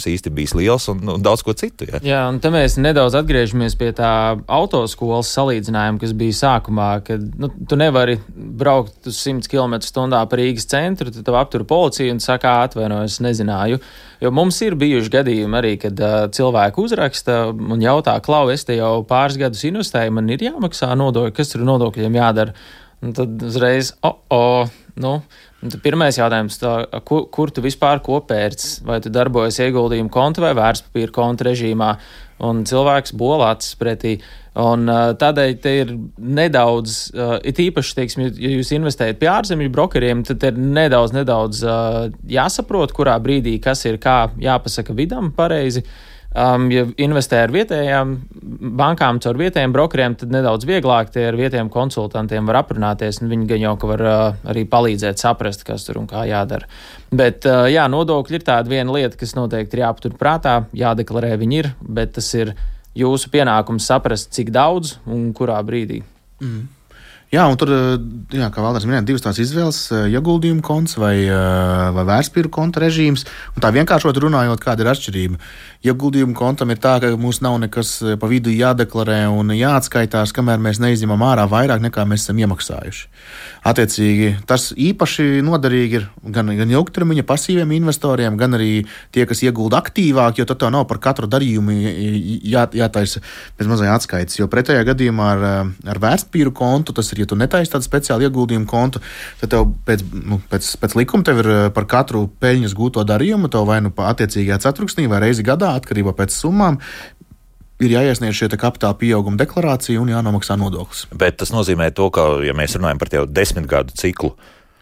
īsti bijis liels un, un daudz ko citu. Ja? Jā, un te mēs nedaudz atgriežamies pie tā autoskolas salīdzinājuma, kas bija sākumā, kad nu, tu nevari braukt uz simts kilometru stundā pa Rīgas centru, tad tev aptur policija un saka, atvainojos, nezināju. Jo mums ir bijuši gadījumi arī, kad uh, cilvēki uzraksta un jautā, klau, es te jau pāris gadus investēju, man ir jāmaksā nodokļi, kas tur nodokļiem jādara? Un tad uzreiz, o, o, nu, pirmais jautājums, tā, kur, kur tu vispār kopērts, vai tu darbojas ieguldījumu konta vai vērtspapīra konta režīmā, un cilvēks bolāts pretī. Un uh, tādēļ te ir nedaudz, uh, it īpaši, teiksim, ja jūs investējat pie ārzemju brokeriem, tad ir nedaudz, nedaudz uh, jāsaprot, kurā brīdī, kas ir kā jāpasaka vidam pareizi. Um, ja investē ar vietējām bankām, caur vietējiem brokeriem, tad nedaudz vieglāk tie ar vietējiem konsultantiem var aprunāties, un viņi gan jau ka var uh, arī palīdzēt saprast, kas tur un kā jādara. Bet, uh, jā, nodokļi ir tāda viena lieta, kas noteikti ir jāpatur prātā, jādeklarē viņi ir, bet tas ir jūsu pienākums saprast, cik daudz un kurā brīdī. Mm. Jā, un tur, jā, kā Valders minēja, divas tās izvēles, ieguldījumu konts vai, vai vērtspapīra konta režīms. Un tā vienkāršot runājot, kāda ir atšķirība. Ieguldījumu kontam ir tā, ka mums nav nekas pa vidu jādeklarē un jāatskaitās, kamēr mēs neizņemam ārā vairāk nekā mēs esam iemaksājuši. Attiecīgi, tas īpaši noderīgi ir gan, gan ilgtermiņa pasīviem investoriem, gan arī tie, kas iegulda aktīvāk, jo tad tev nav par katru darījumu jā, jātaisa pēc mazai atskaites. Jo pretējā gadījumā ar, ar vērtspapīru kontu tas ir, ja tu netaisi tādu speciālu ieguldījumu kontu, tad tev pēc, nu, pēc, pēc likuma tev ir par katru peļņas gūto darījumu, tev vai nu attiecīgajā ceturksnī vai reizi gadā, atkarībā pēc summām, ir jāiesniedz šie kapitāla pieauguma deklarācija un jānomaksā nodoklis. Bet tas nozīmē to, ka, ja mēs runājam par tev desmit gadu ciklu,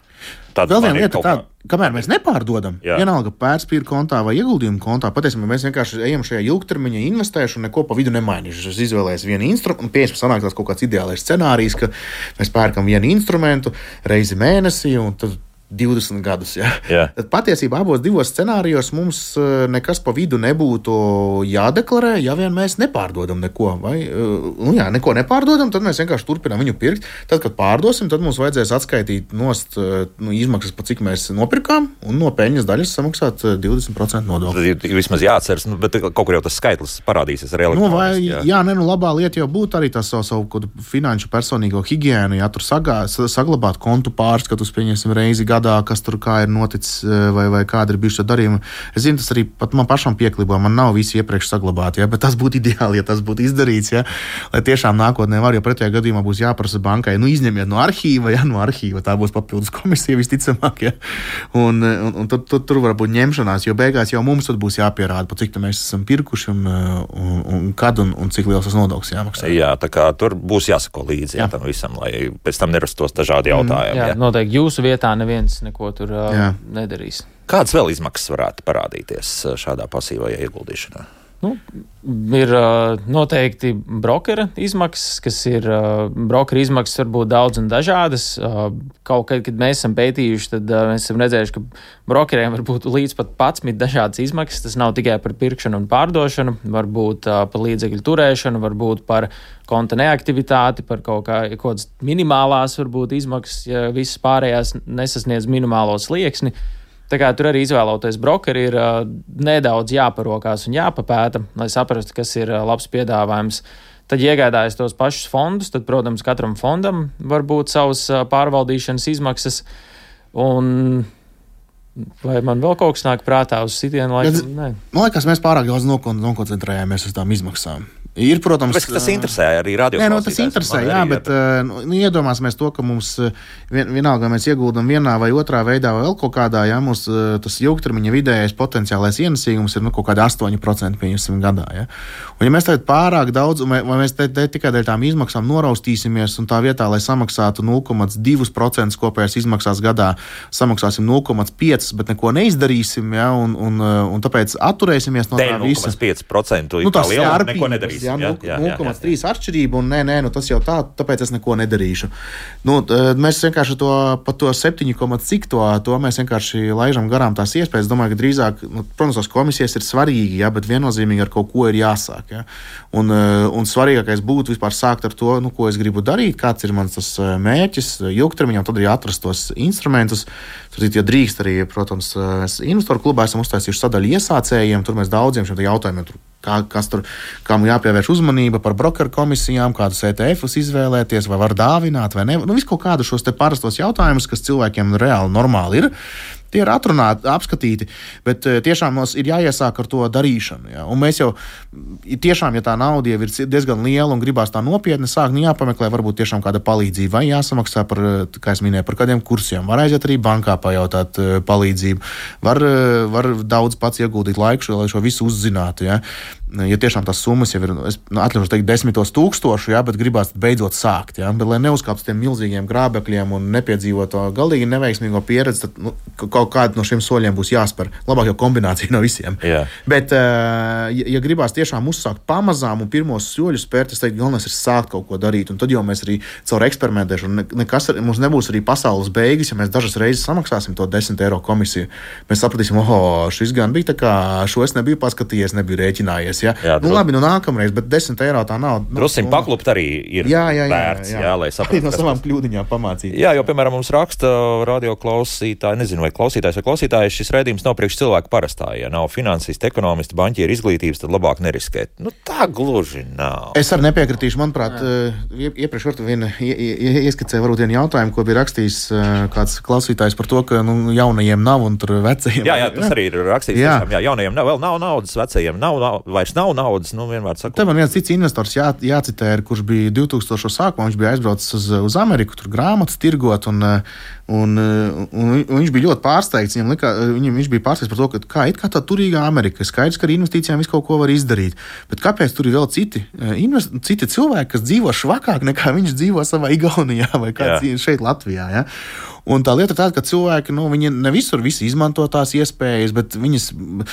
tad vēl viena lieta tāda, kamēr mēs nepārdodam, jā. Vienalga vērtspapīra kontā vai ieguldījumu kontā, patiesībā mēs vienkārši ejam šajā ilgtermiņa investēšu un neko pa vidu nemainīšu. Es izvēlējos vienu instrumentu, un pieņemsim sanāk tās kaut kāds ideālais scenārijs, ka mēs pērkam vienu instrumentu reizi mēnesī, un tad divdesmit gadus. Ja? Yeah. Tad patiesībā abos divos scenārijos mums nekas pa vidu nebūtu jādeklarē, ja vien mēs nepārdodam neko. Vai, nu jā, neko nepārdodam, tad mēs vienkārši turpinām viņu pirkt. Tad, kad pārdosim, tad mums vajadzēs atskaitīt nost nu, izmaksas, pa cik mēs nopirkām, un no peļņas daļas samaksāt divdesmit procentu nodokli. Tad vismaz jāatceras, nu, bet kaut kur jau tas skaitlis parādīsies ar elektroniski. Nu, vai, jā, jā ne, nu, labā lieta jau būtu arī tas savu, savu finanšu personīgo higiēnu, ja tur sagā, saglabāt kontu pārskatus, pieņemsim reizi gadā, kas tur kā ir noticis vai, vai kāda ir bijuši darījumi. Es zinu, tas arī pat man pašam pieklibā, man nav visi iepriekš saglabāti, ja, bet tas būtu ideāli, ja tas būtu izdarīts, ja, lai tiešām nākotnē var, jo pretējā gadījumā būs jāprasa bankai, nu izņemiet no arhīva, ja, no arhīva, tā būs papildus komisija visticamāk, ja, un, un, un tad, tad tur var būt ņemšanās, jo beigās jau mums tad būs jāpierāda, pa cik mēs esam pirkuši un, un, un kad un, un cik liels tas nodoklis jāmaksā. Jā, tā kā tur būs jāsako līdzi, jā, tam visam, lai pēc tam nerastos dažādi jautājumi. Mm, jā, jā, noteikti jūsu vietā neviens neko tur uh, nedarīs. Kādas vēl izmaksas varētu parādīties šādā pasīvajā ieguldīšanā? Nu, ir uh, noteikti brokera izmaksas, kas ir uh, brokera izmaksas var būt daudz un dažādas. Uh, kaut kad, kad mēs esam pētījuši, tad uh, mēs esam redzējuši, ka brokeriem var būt līdz pat padsmit dažādas izmaksas. Tas nav tikai par pirkšanu un pārdošanu, var būt uh, par līdzekļu turēšanu, var būt par konta neaktivitāti, par kaut kā, kaut kādas minimālās varbūt izmaksas, ja visas pārējās nesasniedz minimālo slieksni. Tā kā tur arī izvēloties brokeri ir uh, nedaudz jāparokās un jāpapēta, lai saprastu, kas ir uh, labs piedāvājums. Tad iegādājas tos pašus fondus, tad, protams, katram fondam var būt savas uh, pārvaldīšanas izmaksas. Un vai man vēl kaut kas nāk prātā uz sitienu laiku? Nē. Man liekas, mēs pārāk daudz nokoncentrējāmies uz tām izmaksām. Ir, protams, bet, tas interesē arī radio. Nē, no, tas interesē, jā, bet nu, iedomāsimies to, ka mums vien, vienalga mēs ieguldam vienā vai otrā veidā vai vēl kaut kādā, jā, mums tas ilgtermiņa vidējais potenciālais ienesīgums ir nu, kaut kādi astoņi procenti pieņemsim gadā, jā. Un ja mēs tagad pārāk daudz, vai mēs te, te tikai dēļ tām izmaksām noraustīsimies un tā vietā, lai samaksātu nulle komats divi procenti kopējās izmaksās gadā, samaksāsim nulle komats pieci, bet neko neizdarīsim, jā, un, un, un tāpēc atturēsimies no tā visa. nulle komats pieci procenti nu, tā liela, neko nedarīsim. jā, nulle komats trīs atšķirība, un nē, nē, nu tas jau tā, tāpēc es neko nedarīšu. Nu, mēs vienkārši to, pat to septiņu komats cik to, to mēs vienkārši laižam garām tās iespējas. Domāju, ka drīzāk, nu, protams, tās komisijas ir svarīgi, jā, bet viennozīmīgi ar kaut ko ir jāsāk, jā. Un, un svarīgākais būtu vispār sākt ar to, nu, ko es gribu darīt, kāds ir mans tas mērķis ilgtermiņā, un tad arī atrast tos instrumentus. Tur, ja drīkst arī, protams, investoru klubā esam uztaisījuši sadaļu iesācējiem, tur mēs daudziem šiem jautājumiem, tur, kā, kas tur, kam jāpievērš uzmanība par brokeru komisijām, kādus E T Fus izvēlēties, vai var dāvināt, vai ne. Nu, visu kaut kādu šos te parastos jautājumus, kas cilvēkiem reāli normāli ir. Tie ir atrunāti, apskatīti, bet tiešām mums ir jāiesāk ar to darīšanu. Ja? Un mēs jau tiešām, ja tā nauda jau ir diezgan liela un gribās tā nopietni sākt, nu jāpameklē varbūt tiešām kāda palīdzība, vai jāsamaksā par, kā es minēju, par kādiem kursiem, var aiziet arī bankā pajautāt palīdzību, var, var daudz pats ieguldīt laiku, šo, lai šo visu uzzinātu. Ja? Ja tiešām tās summas jau ir, es nu, atļaušu teikt, desmitos tūkstošu, ja, bet gribās beidzot sākt, ja, bet lai neuzkāpst tiem milzīgiem grābekļiem un nepiedzīvot to galīgi neveiksmīgo pieredzi, tad nu, kaut kādu no šiem soļiem būs jāspēr. Labāk jau kombinācija no visiem. Jā. Bet, ja, ja gribās tiešām uzsākt pamazām un pirmos soļus spērt, es teiktu, galvenais ir sākt kaut ko darīt, un tad jau mēs arī caur eksperimentēšanu, nekas, mums nebūs arī pasaules beigas, ja mēs dažas reizes samaksāsim to desmit eiro komisiju. Mēs sapratīsim, oho, šis gan bija tā kā, šo es nebiju paskatījies, nebiju rēķinājies. Ja? Jā, nu, labi, nu nākamreiz, bet desmit eiro tā nav. Drusim nu, paklupt arī ir jā, jā, jā, vērts, jā, jā, lai saprastu. No savām kļūdiņām pamācīt. Jā, jo, piemēram, mums raksta radio klausītāji, nezinu, vai klausītājs vai klausītājs, šis raidījums nav priekš cilvēku parastā. Ja nav finansisti, ekonomisti, banķieri izglītības, tad labāk neriskēt. Nu, tā gluži nav. Es arī nepiekritīšu, manuprāt, jā. iepriekš varbūt viena ieskicēja varbūt vienu jautājumu, ko bija rakstījis kāds klausītājs par to, ka nu, jaunajiem nav un tur vecajiem. Jā, jā, tas jā. arī ir rakstīts. Jā. Jā, jaunajiem nav, vēl nav naudas, vecajiem nav, nav vairs nav naudas, nu vienmēr sakot. Te man viens cits investors jā, jācitē, kurš bija divtūkstošo sākumā, viņš bija aizbraucis uz, uz Ameriku, tur grāmatas tirgot, un, un, un, un viņš bija ļoti pārsteigts. Viņam lika, viņam, viņš bija pārsteigts par to, ka kā it kā tā turīga Amerika, skaidrs, ka ar investīcijām visu kaut ko var izdarīt. Bet kāpēc tur ir vēl citi, invest, citi cilvēki, kas dzīvo švakāk nekā viņš dzīvo savā Igaunijā vai kāds šeit Latvijā, ja? Un tā lieta ir tāda, ka cilvēki, nu, viņi ne visur visi izmanto tās iespējas, bet viņas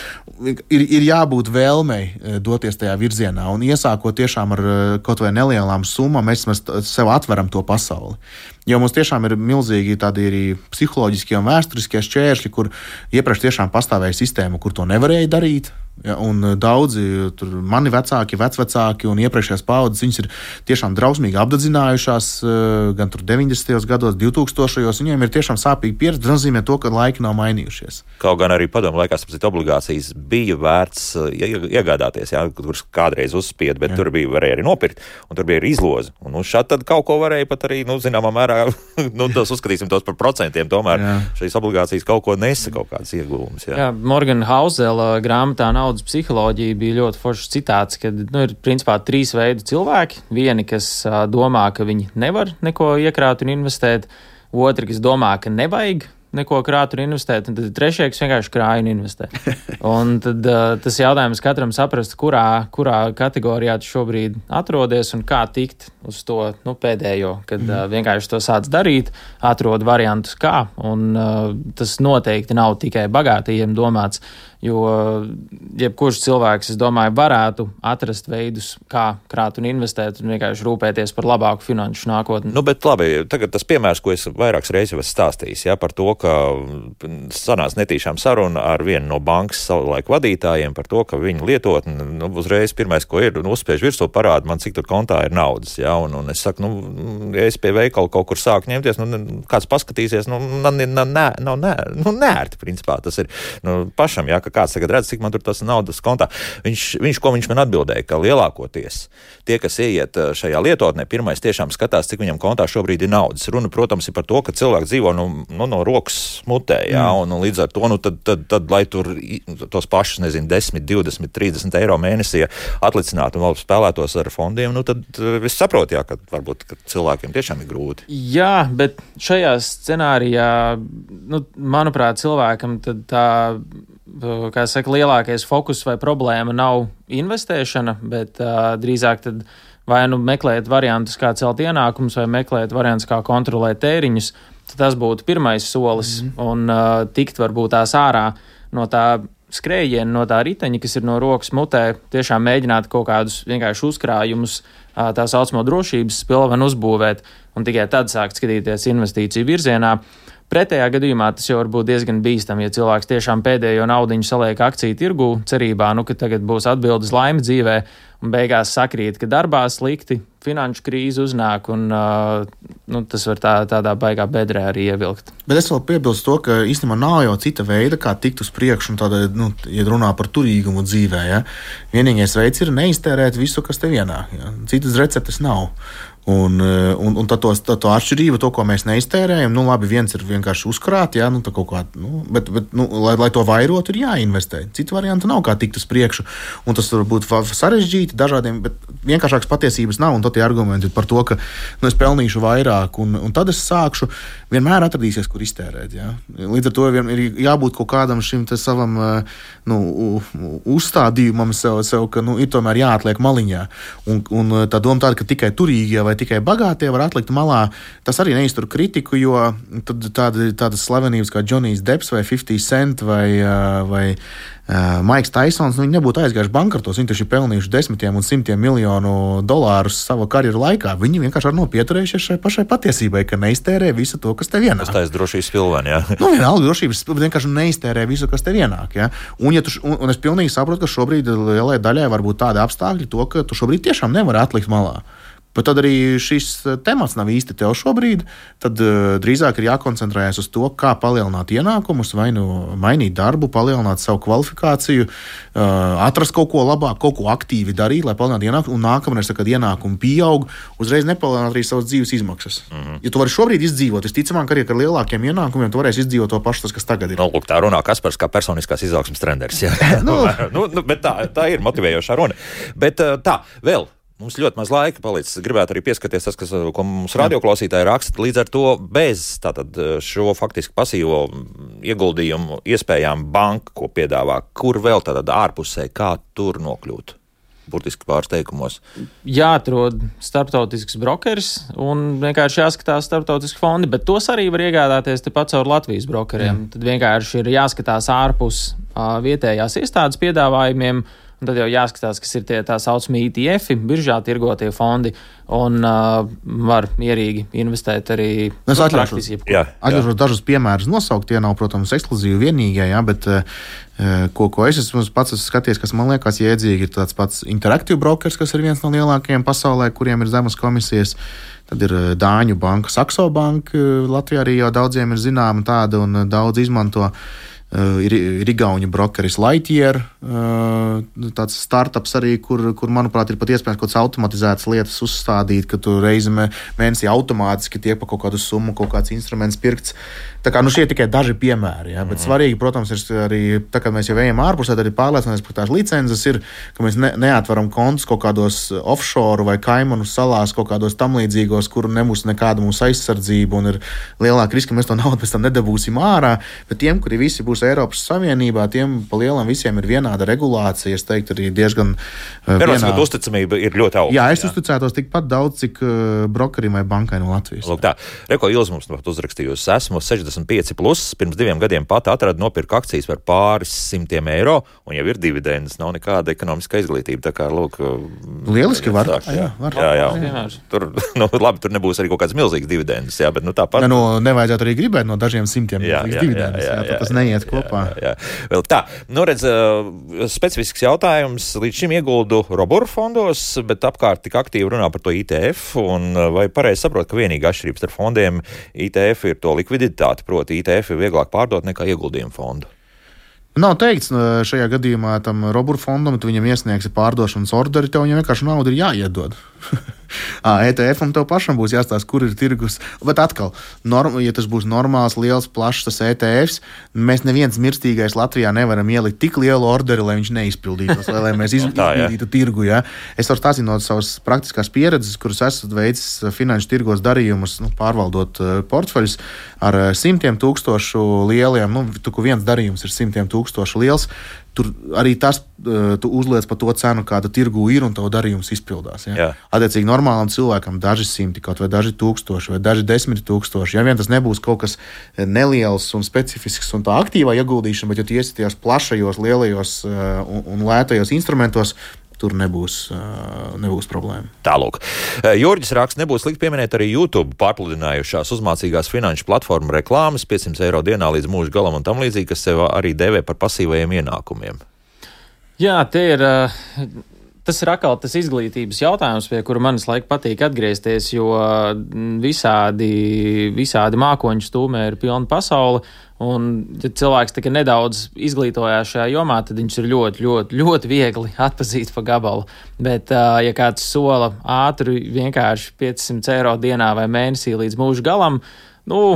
ir, ir jābūt vēlmei doties tajā virzienā. Un iesākot tiešām ar kaut vai nelielām summām, mēs, mēs sev atveram to pasauli. Jo mums tiešām ir milzīgi tādi arī psiholoģiskie un vēsturiskie šķēršļi, kur iepriekš tiešām pastāvēja sistēma, kur to nevarēja darīt. Ja, un daudzi tur mani vecāki, vecvecāki un iepriekšējās paaudzes, viņas ir tiešām drausmīgi apdedzinājušās gan tur deviņdesmitajos gados, divtūkstošajos. Viņiem ir tiešām sāpīgi pieredze, tas nozīmē to, ka laiki nav mainījušies. Kaut gan arī padomu laikā sapcīt obligācijas bija vērts iegādāties, jā, kur kādreiz uzspied, bet jā. Tur bija varēja arī nopirkt, un tur bija arī izloze. Un nu, šādi tad kaut ko varēja pat arī, nu, zināmā mērā, nu, tos uzskatīsim tos par procentiem, tomēr jā. Šīs obligācijas kaut ko nesa, kaut kādas iegūmas. Jā, jā Morgan Housela grāmatā naudas psiholoģija bija ļoti foršs citāts, ka nu, ir principā trīs veidi cilvēki. Vieni, kas uh, domā, ka viņi nevar neko iekrāt un investēt, otri, kas domā, ka nevajag neko krāt un investēt, un tad trešie, kas vienkārši krāj un investē. Un tad uh, tas jautājums katram saprast, kurā, kurā kategorijā tu šobrīd atrodies un kā tikt uz to nu, pēdējo, kad uh, vienkārši to sāc darīt, atrod variantus kā, un uh, tas noteikti nav tikai bagātajiem domāts, jo jebkurš cilvēks, es domāju, varētu atrast veidus, kā krāt un investēt un vienkārši rūpēties par labāku finanšu nākotni. Nu, bet labi, tagad tas piemērs, ko es vairākas reizes esmu stāstījis, ja, par to, ka sanāca netīšām saruna ar vienu no bankas savulaik vadītājiem par to, ka viņa lietotne, nu, uzreiz pirmais, ko ir, nu, uzspiež virsū parāda man, cik tur kontā ir naudas, ja, un, un es saku, nu, ja es pie veikala kaut kur sāku ņemties, nu, kāds paskatīsies, nu, man nav nē, nav nē, nu, nērti, principā, tas ir, nu, pašam, ja, ka kāds tagad redz, cik man tur tas naudas kontā. Viņš, viņš, ko viņš man atbildēja, ka lielākoties tie, kas ieiet šajā lietotnē, pirmais tiešām skatās, cik viņam kontā šobrīd ir naudas. Runa, protams, ir par to, ka cilvēks dzīvo no, no, no rokas mutē, jā, mm. un, un līdz ar to, nu, tad, tad, tad, lai tur tos pašus, nezinu, desmit, divdesmit, trīsdesmit eiro mēnesī atlicinātu un vēl spēlētos ar fondiem, nu, tad es saprotu, jā, ka varbūt ka cilvēkiem tiešām ir grūti. Jā, bet šajā scenārijā, nu, manuprāt, cilvēkam tad tā, kā saka, lielākais fokus vai problēma nav investēšana, bet uh, drīzāk tad vai nu meklēt variantus, kā celt ienākumus, vai meklēt variantus, kā kontrolēt tēriņus, tad tas būtu pirmais solis mm. un uh, tikt varbūt tās ārā no tā skrējieni no tā riteņa, kas ir no rokas mutē, tiešām mēģināt kaut kādus vienkārši uzkrājumus, tā saucamo drošības spilvenu uzbūvēt un tikai tad sākt skatīties investīciju virzienā. Pretējā gadījumā tas jau var būt diezgan bīstami, ja cilvēks tiešām pēdējo naudiņu saliek akciju tirgū cerībā, nu, ka tagad būs atbildes laime dzīvē un beigās sakrīt, ka darbā slikti, finanšu krīze uznāk un uh, nu, tas var tā, tādā baigā bedrē arī ievilkt. Bet es vēl piebilstu to, ka īstenībā nav jau cita veida, kā tikt uz priekšu un tāda, nu, ja runā par turīgumu dzīvē, ja. Vienīgais veids ir neiztērēt visu, kas tev ienāk, ja. Citas receptes nav. Un, un, un tā to, tā to atšķirību, to, ko mēs neiztērējam, nu labi, viens ir vienkārši uzkrāt, jā, nu tā kaut kā, nu, bet, bet nu, lai, lai to vairot, ir jāinvestē. Citu variantu nav, kā tikt uz priekšu, un tas var būt sarežģīti dažādiem, bet vienkāršākas patiesības nav, un tad tie argumenti par to, ka, nu, es pelnīšu vairāk, un, un tad es sākšu, vienmēr atradīsies, kur iztērēt, jā. Līdz ar to ir jābūt kaut kādam šim te savam, nu, uzstādījumam sev, sev ka, nu, ir tomēr jāatliek maliņā, un, un tā doma tāda, ka tikai turīgie vai tikai bagātie var atlikt malā, tas arī neiztur kritiku, jo tad tāda, tādas slavenības kā Džonijs Deps vai fifty cent vai, vai uh, Maiks Taisons, nu, viņi nebūtu aizgājuši bankartos, viņi taču ir pelnījuši desmitiem un simtiem miljonu dolārus savu karjeru laikā. Viņi vienkārši ar nopieturējušies šai pašai patiesībai, ka neiztērē visu to, kas tev ienāk. Tas taisa drošības spilveni, jā. Nu, vienalga drošības spilveni, vienkārši neiztērē visu, kas tev ienāk, jā. Un, ja tu, un, un es pilnīgi saprotu, ka šobrīd lielai daļai var būt tādi apstākļi, to, ka tu šobrīd tiešām nevari atlikt malā. Bet tad arī šis temats nav īsti tev šobrīd. Tad uh, drīzāk ir jākoncentrējas uz to, kā palielināt ienākumus, vai nu mainīt darbu, palielināt savu kvalifikāciju, uh, atrast kaut ko labāk, kaut ko aktīvi darīt, lai palielinātu ienākumu. Un nākamreiz, kad ienākumi pieaug, uzreiz nepalielināt arī savas dzīves izmaksas. Mm-hmm. Ja tu vari šobrīd izdzīvot, visticamāk, arī ar lielākiem ienākumiem, tu varēsi izdzīvot to pašu, tas, kas tagad ir. Nu, lūk, tā runā Kaspars kā personiskās izaugsmes treneris. nu, nu, nu, bet tā, tā ir motivējošā runa. Bet tā, vēl. Mums ļoti maz laika palicis. Gribētu arī pieskarties tas, kas, ko mums radioklausītāji raksta. Līdz ar to bez tātad, šo faktiski pasīvo ieguldījumu iespējām banka, ko piedāvā, kur vēl tātad ārpusē, kā tur nokļūt? Burtiski pāris teikumos. Jāatrod starptautisks brokeris un vienkārši jāskatās starptautiski fondi, bet tos arī var iegādāties tepat caur Latvijas brokeriem. Mm. Tad vienkārši ir jāskatās ārpus uh, vietējās iestādes piedāvājumiem. Un tad jau jāskatās, kas ir tie tā saucamie E T F, biržā tirgotie fondi, un uh, var mierīgi investēt arī. Es atļaušos, atļaušos dažus piemērus nosaukt, tie nav, protams, ekskluzīvi vienīgie, jā, bet uh, ko, ko es esmu pats skaties, kas man liekas jēdzīgi, ir tāds pats Interactive Brokers, kas ir viens no lielākajiem pasaulē, kuriem ir zemas komisijas. Tad ir Dāņu banka, Saxo banka, Latvijā arī jau daudziem ir zināma tāda un daudz izmanto. Uh, ir, ir igauņu brokeris Lightyear, uh, tāds startups arī, kur, kur, manuprāt, ir pat iespējams kaut kādas automatizētas lietas uzstādīt, ka tu reizi mēnesī automātiski tiek pa kaut kādu summu, kaut kāds instruments pirkts. Tā kā, nu, šie ir tikai daži piemēri, ja, bet mm. svarīgi, protams, ir arī, tā kā mēs jau ejam ārpusē, tad ir pārliecināties, ka tās licences ir, ka mēs ne, neatveram kontus kaut kādos offshore vai Kaimanu salās, kaut kādos tam līdzīgos, kur nebūs nekāda mūsu aizsardzība un ir lielāka riska, ka mēs to naudu pēc tam nedabūsim ārā, bet tiem, kuri visi būs Eiropas Savienībā, tiem pa lielam visiem ir vienāda regulācija, es teiktu, arī diezgan uh, vienāda. Bet uzticamība ir ļoti augsta. Jā, es jā. uzticētos tikpat daudz, cik uh, brokerim vai bankai no Latvijas. Lūk tā, Reko Ilze mums uzrakstījusi, esmu sešdesmit pieci plus, pirms diviem gadiem pat atradu nopirku akcijas par pāris simtiem eiro, un jau ir dividendes, nav nekāda ekonomiskā izglītība, tā kā, lūk... Lieliski var. Tā, jā, var. Jā, jā. jā. Tur, nu, labi, tur nebūs arī kaut kāds milzīgs dividendes, jā, bet, nu, tāpat... Ne, nu, nevajadzētu arī gribēt no dažiem simtiem jā, jā, dividendes, jā, jā, jā, tas neiet kopā. Jā, jā. Vēl tā, nu redz, specifisks jautājums, līdz šim ieguldu Robur fondos, bet apkārt tik aktīvi runā par to I T F, un vai pareizi saprot, ka vienīga atšķirības ar fondiem I T F ir to likviditāte, proti I T F ir vieglāk pārdot nekā ieguldījumu fondu? Nav teikts šajā gadījumā tam Robur fondam, tu viņam iesniegsi pārdošanas orderi, tev viņam vienkārši nauda ir jāiedod. E T F-am tev pašam būs jāstāsta, kur ir tirgus. Bet atkal, norm, ja tas būs normāls, liels, plašs tas E T Fs, mēs neviens mirstīgais Latvijā nevaram ielikt tik lielu orderi, lai viņš neizpildītos, vai lai mēs iz, tā, izpildītu tirgu. Ja? Es varu stāstīt no savas praktiskās pieredzes, kuras esat veicis finanšu tirgos darījumus, nu, pārvaldot uh, portfeļus ar uh, simtiem tūkstošu lieliem, nu, tu, viens darījums ir simtiem tūkstošu liels. tur arī tas, tu uzliec par to cenu, kāda tirgu ir, un tavu darījums izpildās. Ja? Jā. Attiecīgi normālam cilvēkam daži simti, kaut vai daži tūkstoši, vai daži desmit tūkstoši. Ja vien tas nebūs kaut kas neliels un specifisks un tā aktīvā ieguldīšana, bet ja tu iesi tajos plašajos, lielajos un, un lētajos instrumentos, tur nebūs, nebūs problēma. Tālūk. Jurģis raksta, nebūs likt pieminēt arī YouTube pārpludinājušās uzmācīgās finanšu platformu reklāmas, piecsimt eiro dienā līdz mūža galam un tam līdzīgi, kas sev arī dēvē par pasīvajiem ienākumiem. Jā, tie ir... Tas ir atkal tas izglītības jautājums, pie kura manis laika patīk atgriezties, jo visādi, visādi mākoņu stūmē ir pilna pasaule, un ja cilvēks tikai nedaudz izglītojās šajā jomā, tad viņš ir ļoti, ļoti, ļoti viegli atpazīt pa gabalu. Bet, ja kāds sola ātri vienkārši piecsimt eiro dienā vai mēnesī līdz mūža galam, nu...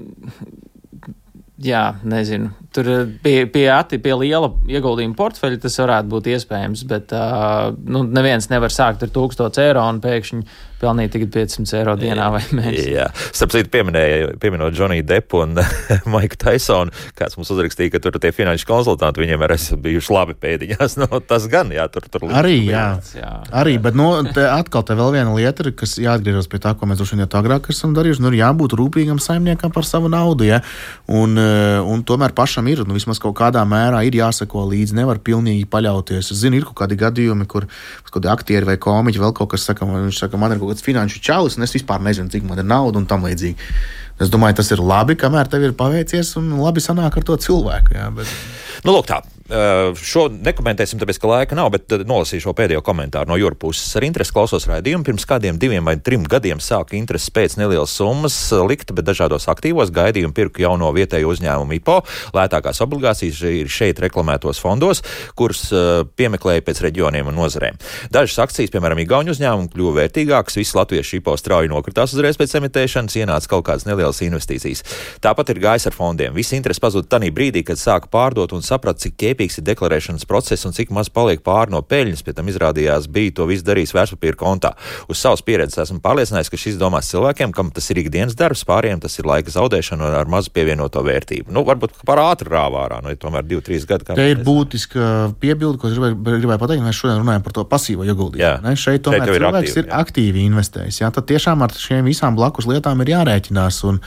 Jā, nezinu. Tur pie, pie, ati, pie liela ieguldījuma portfeļa tas varētu būt iespējams, bet uh, nu, neviens nevar sākt ar tūkstoš eiro un pēkšņi pelnīt tikai piecsimt eiro dienā vai mēnesī. Jā, starp citu pieminēja, pieminot Johnny Deppu un Maiku Tysonu, kāds mums uzrakstīja, ka tur tie finanšu konsultanti viņiem ir bijuši labi pēdiņās. No, tas gan, jā, tur tur arī, jā. jā. Arī, bet no, te atkal te vēl viena lieta, kas jāatgriežas pie tā, ko mēs droši vien jau agrāk esam darījuši, nu ir jābūt rūpīgam saimniekam par savu naudu, ja? Un, un tomēr pašam ir, nu vismaz kaut kādā mērā ir jāsako līdzi, nevar pilnīgi paļauties. Es zinu, ir kaut kādi gadījumi, kur kaut kādi aktieri vai komiķi vēl kaut kas saka, viņš saka, man ir kaut kāds finanšu čalis, un es vispār nezinu, cik man ir nauda un tam līdzīgi. Es domāju, tas ir labi, kamēr tev ir paveicies un labi sanāk ar to cilvēku. Jā, bet... Nu, lūk tā. Šo nekomentēsim, tāpēc, ka laika nav, bet nolasīšu šo pēdējo komentāru no Jūra puses. Ar interesi klausos raidījumu. Pirms kādiem diviem vai trim gadiem sāka interesi pēc nelielas summas likt, bet dažādos aktīvos gaidījumu pirku jauno vietēju uzņēmumu I P O. Lētākās obligācijas ir šeit reklamētos fondos, kurus piemeklēja pēc reģioniem un nozarēm. Dažas akcijas, piemēram, Igauņu uzņēmumu, kļuva vērtīgākas, visi latviešu I P O strauji nokritās uzreiz pēc emitēšanas, ienāca kaut kādas nelielas investīcijas. Tāpat ir gājis ar fondiem. Visi interesi pazuda tanī brīdī, kad sāka pārdot un saprat, cik ķēpīgs ir deklarēšanas process un cik maz paliek pāri no peļņas, pēc tam izrādījās bija to visu darījis vērtspapīra kontā. Uz savas pieredzes esmu pārliecinājies, ka šis domās cilvēkiem, kam tas ir ikdienas darbs, pāriem tas ir laika zaudēšana ar mazu pievienoto vērtību. Nu, varbūt par ātri rāvā ārā, nu, ja tomēr divi, trīs gadi. Te ir būtiska piebilde, ko es gribēju, gribēju pateikt, mēs šodien runājam par to pasīvo ieguldījumu. Šeit tomēr šeit cilvēks aktīvi, ir jā. aktīvi investējis. Jā, tad tiešām ar šiem visām blakus lietām ir jārēķinās. Un,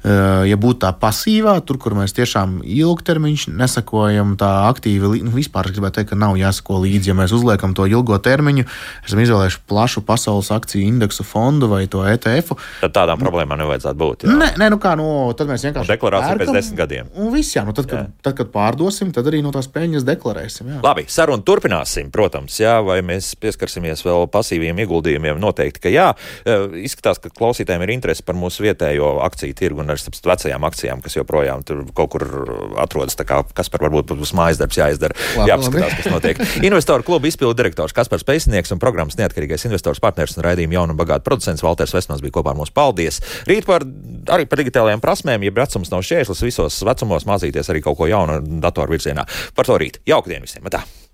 ja būtu tā pasīvā, tur, kur mēs tiešām ilgtermiņš nesakojam tā aktīvi, nu, vispār es gribētu teikt, ka nav jāsako līdzi, ja mēs uzliekam to ilgo termiņu, esam izvēlējuši plašu pasaules akciju indeksu fondu vai to E T F. Tad tādām problēmām nevajadzētu būt. Jā. Nē, nē, nu kā, nu, tad mēs vienkārši deklarācija pēc desmit gadiem. Un viss, jā, nu tad, kad, tad, kad pārdosim, tad arī no tās peļņas deklarēsim. Jā. Labi, sarunu turpināsim, protams, jā, vai mēs pieskarsimies vēl pasīviem ieguldījumiem, noteikti, ka jā. Izskatās, ka klausītājiem ir interesi par mūsu vietējo akciju tirgu un ar vecajām akcijām, kas joprojām tur kaut kur atrodas, tā kā Kaspar varbūt būs mājas darbs jāizdara, labi, jāapskatās, kas notiek. Investoru kluba izpildu direktors Kaspars Pēcnieks un programmas neatkarīgais investors partners un raidījuma jaunu un bagātu producents Valters Vestmans bija kopā ar mums. Paldies! Rīt par, arī par digitālajām prasmēm, ja vecums nav šķērslis, visos vecumos mācīties arī kaut ko jaunu datoru virzienā. Par to rīt. Jauka diena visiem! Atā.